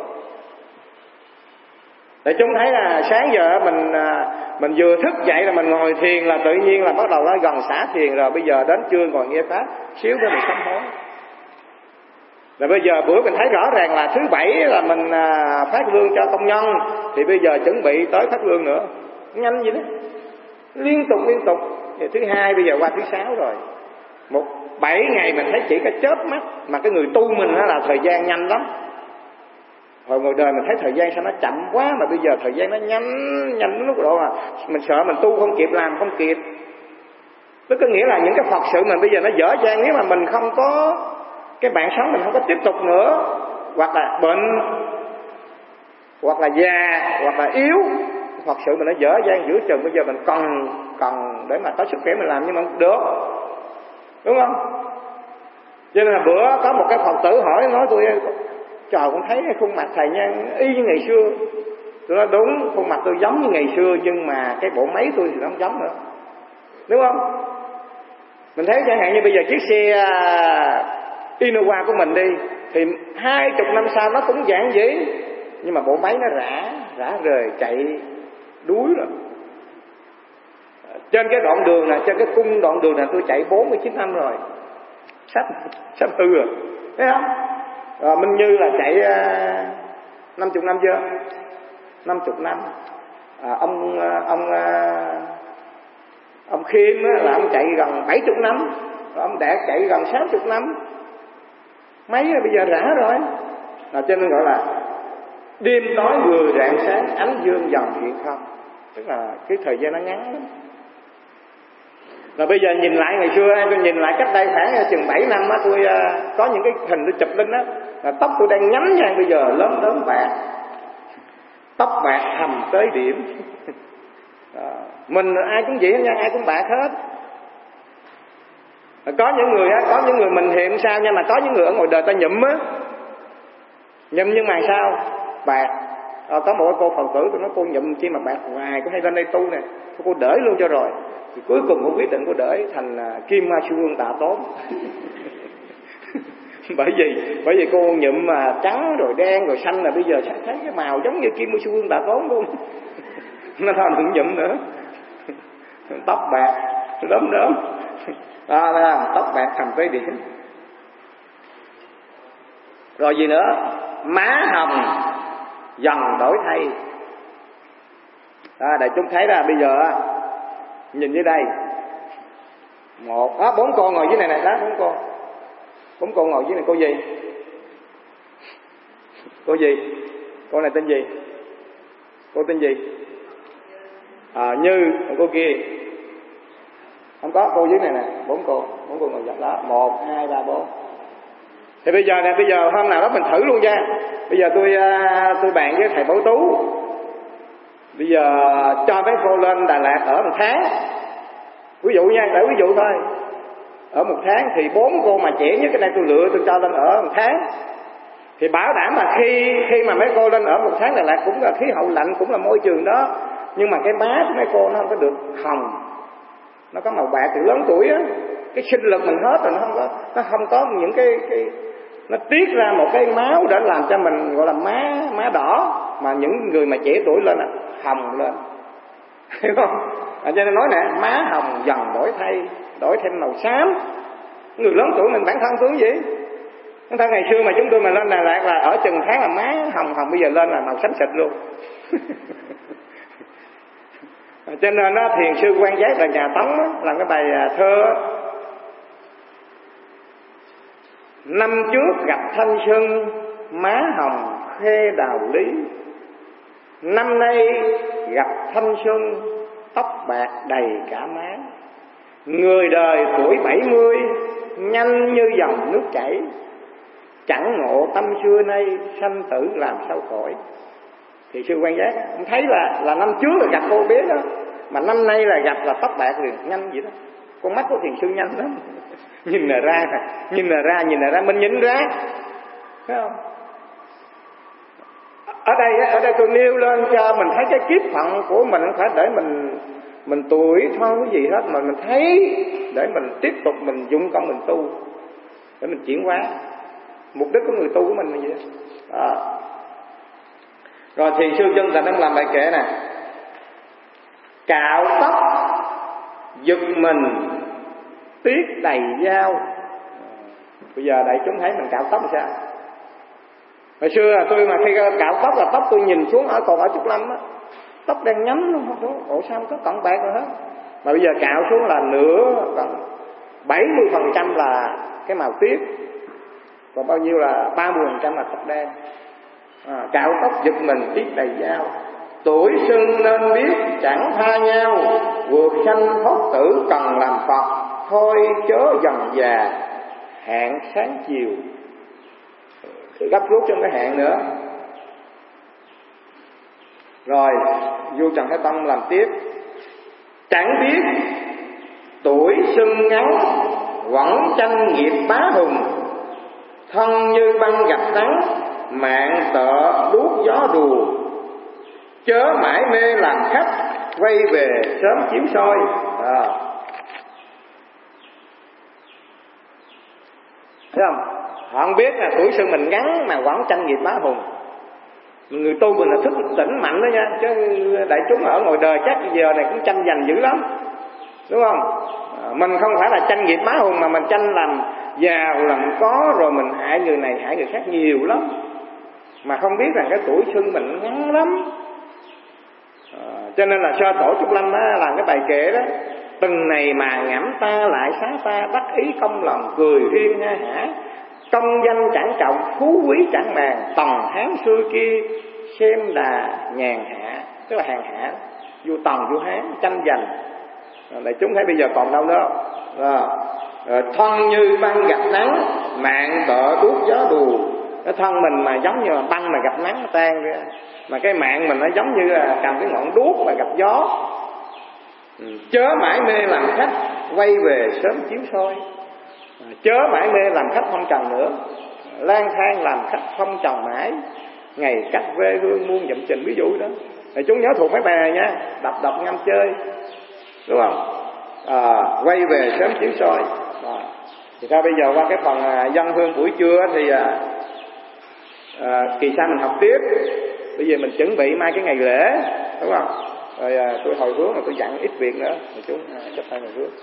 Để chúng thấy là sáng giờ mình vừa thức dậy là mình ngồi thiền là tự nhiên là bắt đầu nó gần xả thiền rồi. Bây giờ đến trưa ngồi nghe pháp, xíu nữa mình sám hối. Rồi bây giờ bữa mình thấy rõ ràng là thứ bảy là mình phát lương cho công nhân, thì bây giờ chuẩn bị tới phát lương nữa. Nhanh vậy đó, liên tục. Thì thứ hai bây giờ qua thứ sáu rồi. 7 ngày mình thấy chỉ cái chớp mắt. Mà cái người tu mình là thời gian nhanh lắm. Hồi ngồi đời mình thấy thời gian sao nó chậm quá, mà bây giờ thời gian nó nhanh đến lúc độ mà mình sợ mình tu không kịp, làm không kịp. Tức có nghĩa là những cái Phật sự mình bây giờ nó dở dang. Nếu mà mình không có cái bạn sống, mình không có tiếp tục nữa, hoặc là bệnh, hoặc là già, hoặc là yếu, Phật sự mình nó dở dang giữa chừng. Bây giờ mình cần để mà có sức khỏe mình làm, nhưng mà không được, đúng không? Cho nên là bữa có một cái Phật tử hỏi, nói tôi trời, con thấy cái khuôn mặt thầy nha y như ngày xưa. Tôi nói đúng, khuôn mặt tôi giống như ngày xưa, nhưng mà cái bộ máy tôi thì nó không giống nữa, đúng không? Mình thấy chẳng hạn như bây giờ chiếc xe Innova của mình đi, thì 20 năm sau nó cũng dạng vậy, nhưng mà bộ máy nó rã rời, chạy đuối rồi. Trên cái đoạn đường này, trên cái cung đoạn đường này tôi chạy 49 năm rồi, sắp hư rồi, thấy không? Minh Như là chạy 50 năm chưa? 50 năm. Ông Khiêm là ông chạy gần 70 năm, ông Đạt chạy gần 60 năm. Mấy bây giờ rã rồi. Cho nên gọi là đêm tối vừa rạng sáng, ánh dương dần hiện không. Tức là cái thời gian nó ngắn lắm. Rồi bây giờ nhìn lại ngày xưa, tôi nhìn lại cách đây khoảng chừng 7 năm á, tôi có những cái hình tôi chụp lên á, là tóc tôi đang nhắm nha, bây giờ lớn bạc, tóc bạc thầm tới điểm. Mình ai cũng vậy nha, ai cũng bạc hết. Có những người mình hiện sao nha, mà có những người ở ngoài đời ta nhụm á, nhụm nhưng mà sao bạc. Có một cô Phật tử tôi nói cô nhụm chi mà bạc hoài, cô hay lên đây tu nè, cô đỡ luôn cho rồi. Thì cuối cùng cô quyết định cô đỡ thành Kim Ma Sư Vương Tạ Tốn. bởi vì cô nhuộm mà trắng rồi đen rồi xanh là bây giờ thấy cái màu giống như Kim Ma Sư Vương Tạ Tốn luôn. Nó thôi đừng nhuộm nữa. Tóc bạc đốm tóc bạc thầm tới điểm. Rồi gì nữa? Má hồng dần đổi thay. Để chúng thấy là bây giờ nhìn dưới đây 4 con ngồi dưới này đó, 4 con ngồi dưới này. Cô gì? Cô này tên gì? Cô tên gì? Như. Cô kia không có. Cô dưới này nè, 4 cô ngồi dọc đó, 1, 2, 3, 4. Thì bây giờ hôm nào đó mình thử luôn nha. Bây giờ tôi bàn với thầy Bảo Tú, bây giờ cho mấy cô lên Đà Lạt ở 1 tháng, ví dụ nha, để ví dụ thôi. Ở 1 tháng thì 4 cô mà trẻ nhất cái này tôi lựa, tôi cho lên ở 1 tháng. Thì bảo đảm là khi mà mấy cô lên ở 1 tháng Đà Lạt cũng là khí hậu lạnh, cũng là môi trường đó, nhưng mà cái má của mấy cô nó không có được hồng, nó có màu bạc. Từ lớn tuổi á, cái sinh lực mình hết rồi, nó không có những cái nó tiết ra một cái máu để làm cho mình gọi là má đỏ, mà những người mà trẻ tuổi lên hồng lên. Hiểu không? Cho nên nói nè, má hồng dần đổi thêm màu xám. Người lớn tuổi mình bản thân tôi vậy. Bản thân ngày xưa mà chúng tôi mà lên Đà Lạt là ở chừng tháng là má hồng, bây giờ lên là màu xám xịt luôn. Cho nên Thiền sư Quan Giác là nhà Tống đó, làm cái bài thơ năm trước gặp thanh xuân, má hồng khê đào lý. Năm nay gặp thanh xuân, tóc bạc đầy cả má. Người đời tuổi 70 nhanh như dòng nước chảy. Chẳng ngộ tâm xưa nay, sanh tử làm sao khỏi. Thì sư quan giác ông thấy là năm trước là gặp cô bé đó, mà năm nay là gặp là tóc bạc liền, nhanh vậy đó. Con mắt của thiền sư nhanh lắm. Nhìn là ra, mình nhìn ra, thấy không? Ở đây tôi nêu lên cho mình thấy cái kiếp phận của mình, không phải để mình tuổi thân cái gì hết, mà mình thấy để mình tiếp tục mình dụng công mình tu, để mình chuyển hóa. Mục đích của người tu của mình là gì đó. Rồi thiền sư Chân Tịnh ông làm bài kệ nè: cạo tóc giật mình tiếc đầy dao. Bây giờ đại chúng thấy mình cạo tóc làm sao? Hồi xưa tôi mà khi cạo tóc là tóc tôi nhìn xuống còn ở Trúc Lâm á, tóc đang nhắm luôn, không xuống. Ủa sao có cọng bạc rồi hết? Mà bây giờ cạo xuống là nửa, gần 70% là cái màu tiếc, còn bao nhiêu là 30% là tóc đen. Cạo tóc giật mình tiếc đầy dao. Tuổi xuân nên biết chẳng tha nhau, vượt sanh thoát tử cần làm Phật. Thôi chớ dần già hạn sáng chiều. Gấp rút trong cái hạn nữa. Rồi vua Trần Thái Tông làm tiếp: chẳng biết tuổi xuân ngắn, vẫn tranh nghiệp bá hùng. Thân như băng gặp nắng, mạng tợ đuốc gió đùa. Chớ mãi mê làm khách, quay về sớm chiếu soi. Thấy không? Họ không biết là tuổi xuân mình ngắn mà vẫn tranh nghiệp bá hùng. Người tu mình là thức tỉnh mạnh đó nha, chứ đại chúng ở ngoài đời chắc giờ này cũng tranh giành dữ lắm, đúng không? Mình không phải là tranh nghiệp bá hùng, mà mình tranh làm giàu làm có, rồi mình hại người này hại người khác nhiều lắm, mà không biết rằng cái tuổi xuân mình ngắn lắm. Cho nên là Sơ Tổ Trúc Lâm á, làm cái bài kệ đó: từng này mà ngẫm ta lại xá ta, đắc ý công lòng cười riêng ha hả. Công danh chẳng trọng, phú quý chẳng màng, tần Hán xưa kia xem đà nhàn hạ. Tức là hàng hạ, vua Tần vua Hán tranh giành. Đại chúng thấy bây giờ còn đâu nữa không? Thân như băng gặp nắng, mạng tợ đuốc gió đùa. Cái thân mình mà giống như là băng mà gặp nắng tan ra, mà cái mạng mình nó giống như là cầm cái ngọn đuốc mà gặp gió. Chớ mãi mê làm khách, quay về sớm chiếu soi. Chớ mãi mê làm khách phong trần nữa, lang thang làm khách phong trần mãi. Ngày cách quê hương muôn dặm trình, ví dụ đó. Thì chúng nhớ thuộc mấy bài này nha, đọc ngâm chơi, đúng không? Quay về sớm chiếu soi. Thì sao bây giờ qua cái phần dân hương buổi trưa thì kỳ sau mình học tiếp. Bây giờ mình chuẩn bị mai cái ngày lễ, đúng không? Rồi tôi hồi hướng là tôi dặn ít việc nữa, thì chúng chấp tay hồi hướng.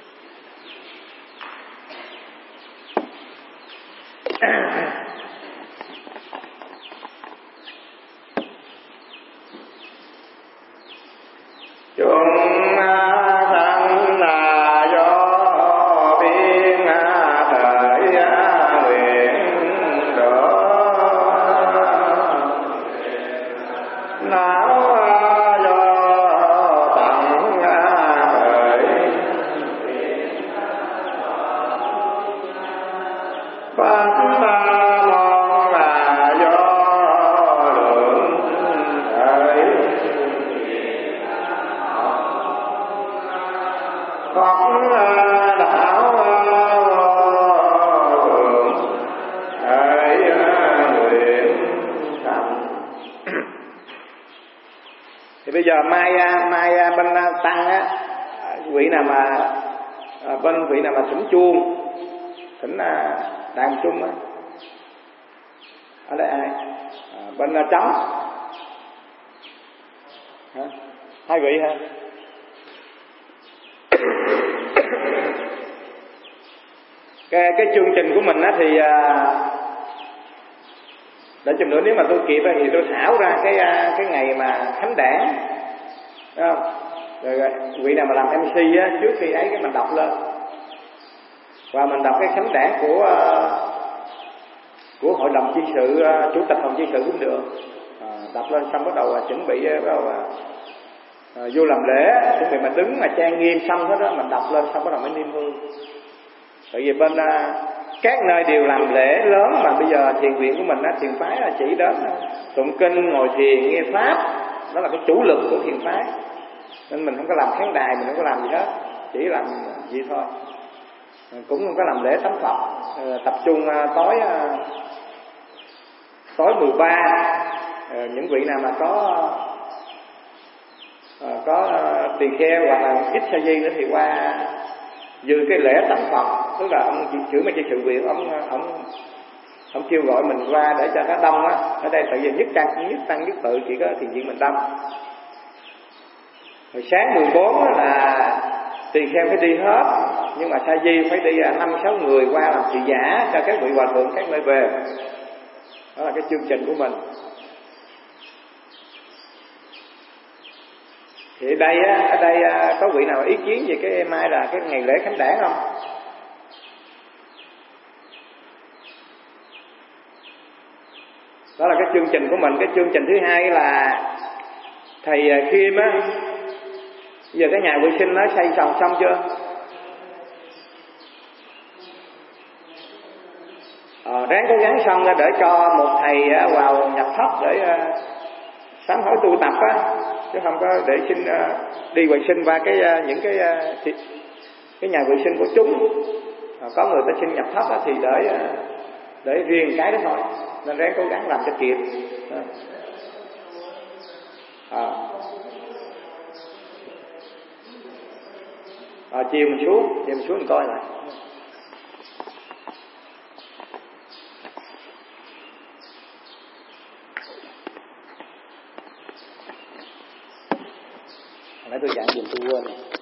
Thì bây giờ mai bên tăng á, vị nào mà bên vị nào mà thỉnh chuông, thỉnh đàn chung á, ở đây ai? Bên trống hả? Hai vị hả? Cái chương trình của mình á thì để chừng nữa nếu mà tôi kịp thì tôi thảo ra cái ngày mà khánh đản, đúng không? Rồi vị nào mà làm MC á, trước khi ấy cái mình đọc lên, và mình đọc cái khánh đản của của hội đồng chi sự, chủ tịch hội đồng chi sự cũng được. Đọc lên xong bắt đầu chuẩn bị vô làm lễ, chuẩn bị mà đứng mà trang nghiêm xong hết đó, mình đọc lên xong bắt đầu mới niêm hương. Tại vì bên các nơi đều làm lễ lớn, mà bây giờ thiền viện của mình thiền phái là chỉ đến tụng kinh, ngồi thiền, nghe pháp, đó là cái chủ lực của thiền phái. Nên mình không có làm khán đài, mình không có làm gì hết, chỉ làm vậy thôi. Cũng không có làm lễ tắm Phật, tập trung tối 13, những vị nào mà có tỳ kheo hoặc là ít sa di nữa thì qua dự cái lễ tắm Phật, tức là ông trưởng ban trị sự viện ông kêu gọi mình qua để cho nó đông á. Ở đây tại vì nhất tăng nhất tự chỉ có thiền viện mình đông. Rồi sáng 14 là tỳ kheo phải đi hết, nhưng mà sa di phải đi 5-6 người qua làm thị giả cho các vị hòa thượng các nơi về. Đó là cái chương trình của mình. Thì ở đây có vị nào ý kiến về cái mai là cái ngày lễ khánh đản không? Đó là cái chương trình của mình. Cái chương trình thứ hai là thầy Kim á, giờ cái nhà vệ sinh nó xây xong chưa? Ráng cố gắng xong để cho một thầy vào nhập thất để sám hối tu tập á, chứ không có để xin đi vệ sinh qua những cái nhà vệ sinh của chúng. Có người ta xin nhập thất á, thì để riêng cái đó thôi, nên ráng cố gắng làm cho kịp. Chiều mình xuống mình coi lại. Nãy tôi giảng gì tôi quên.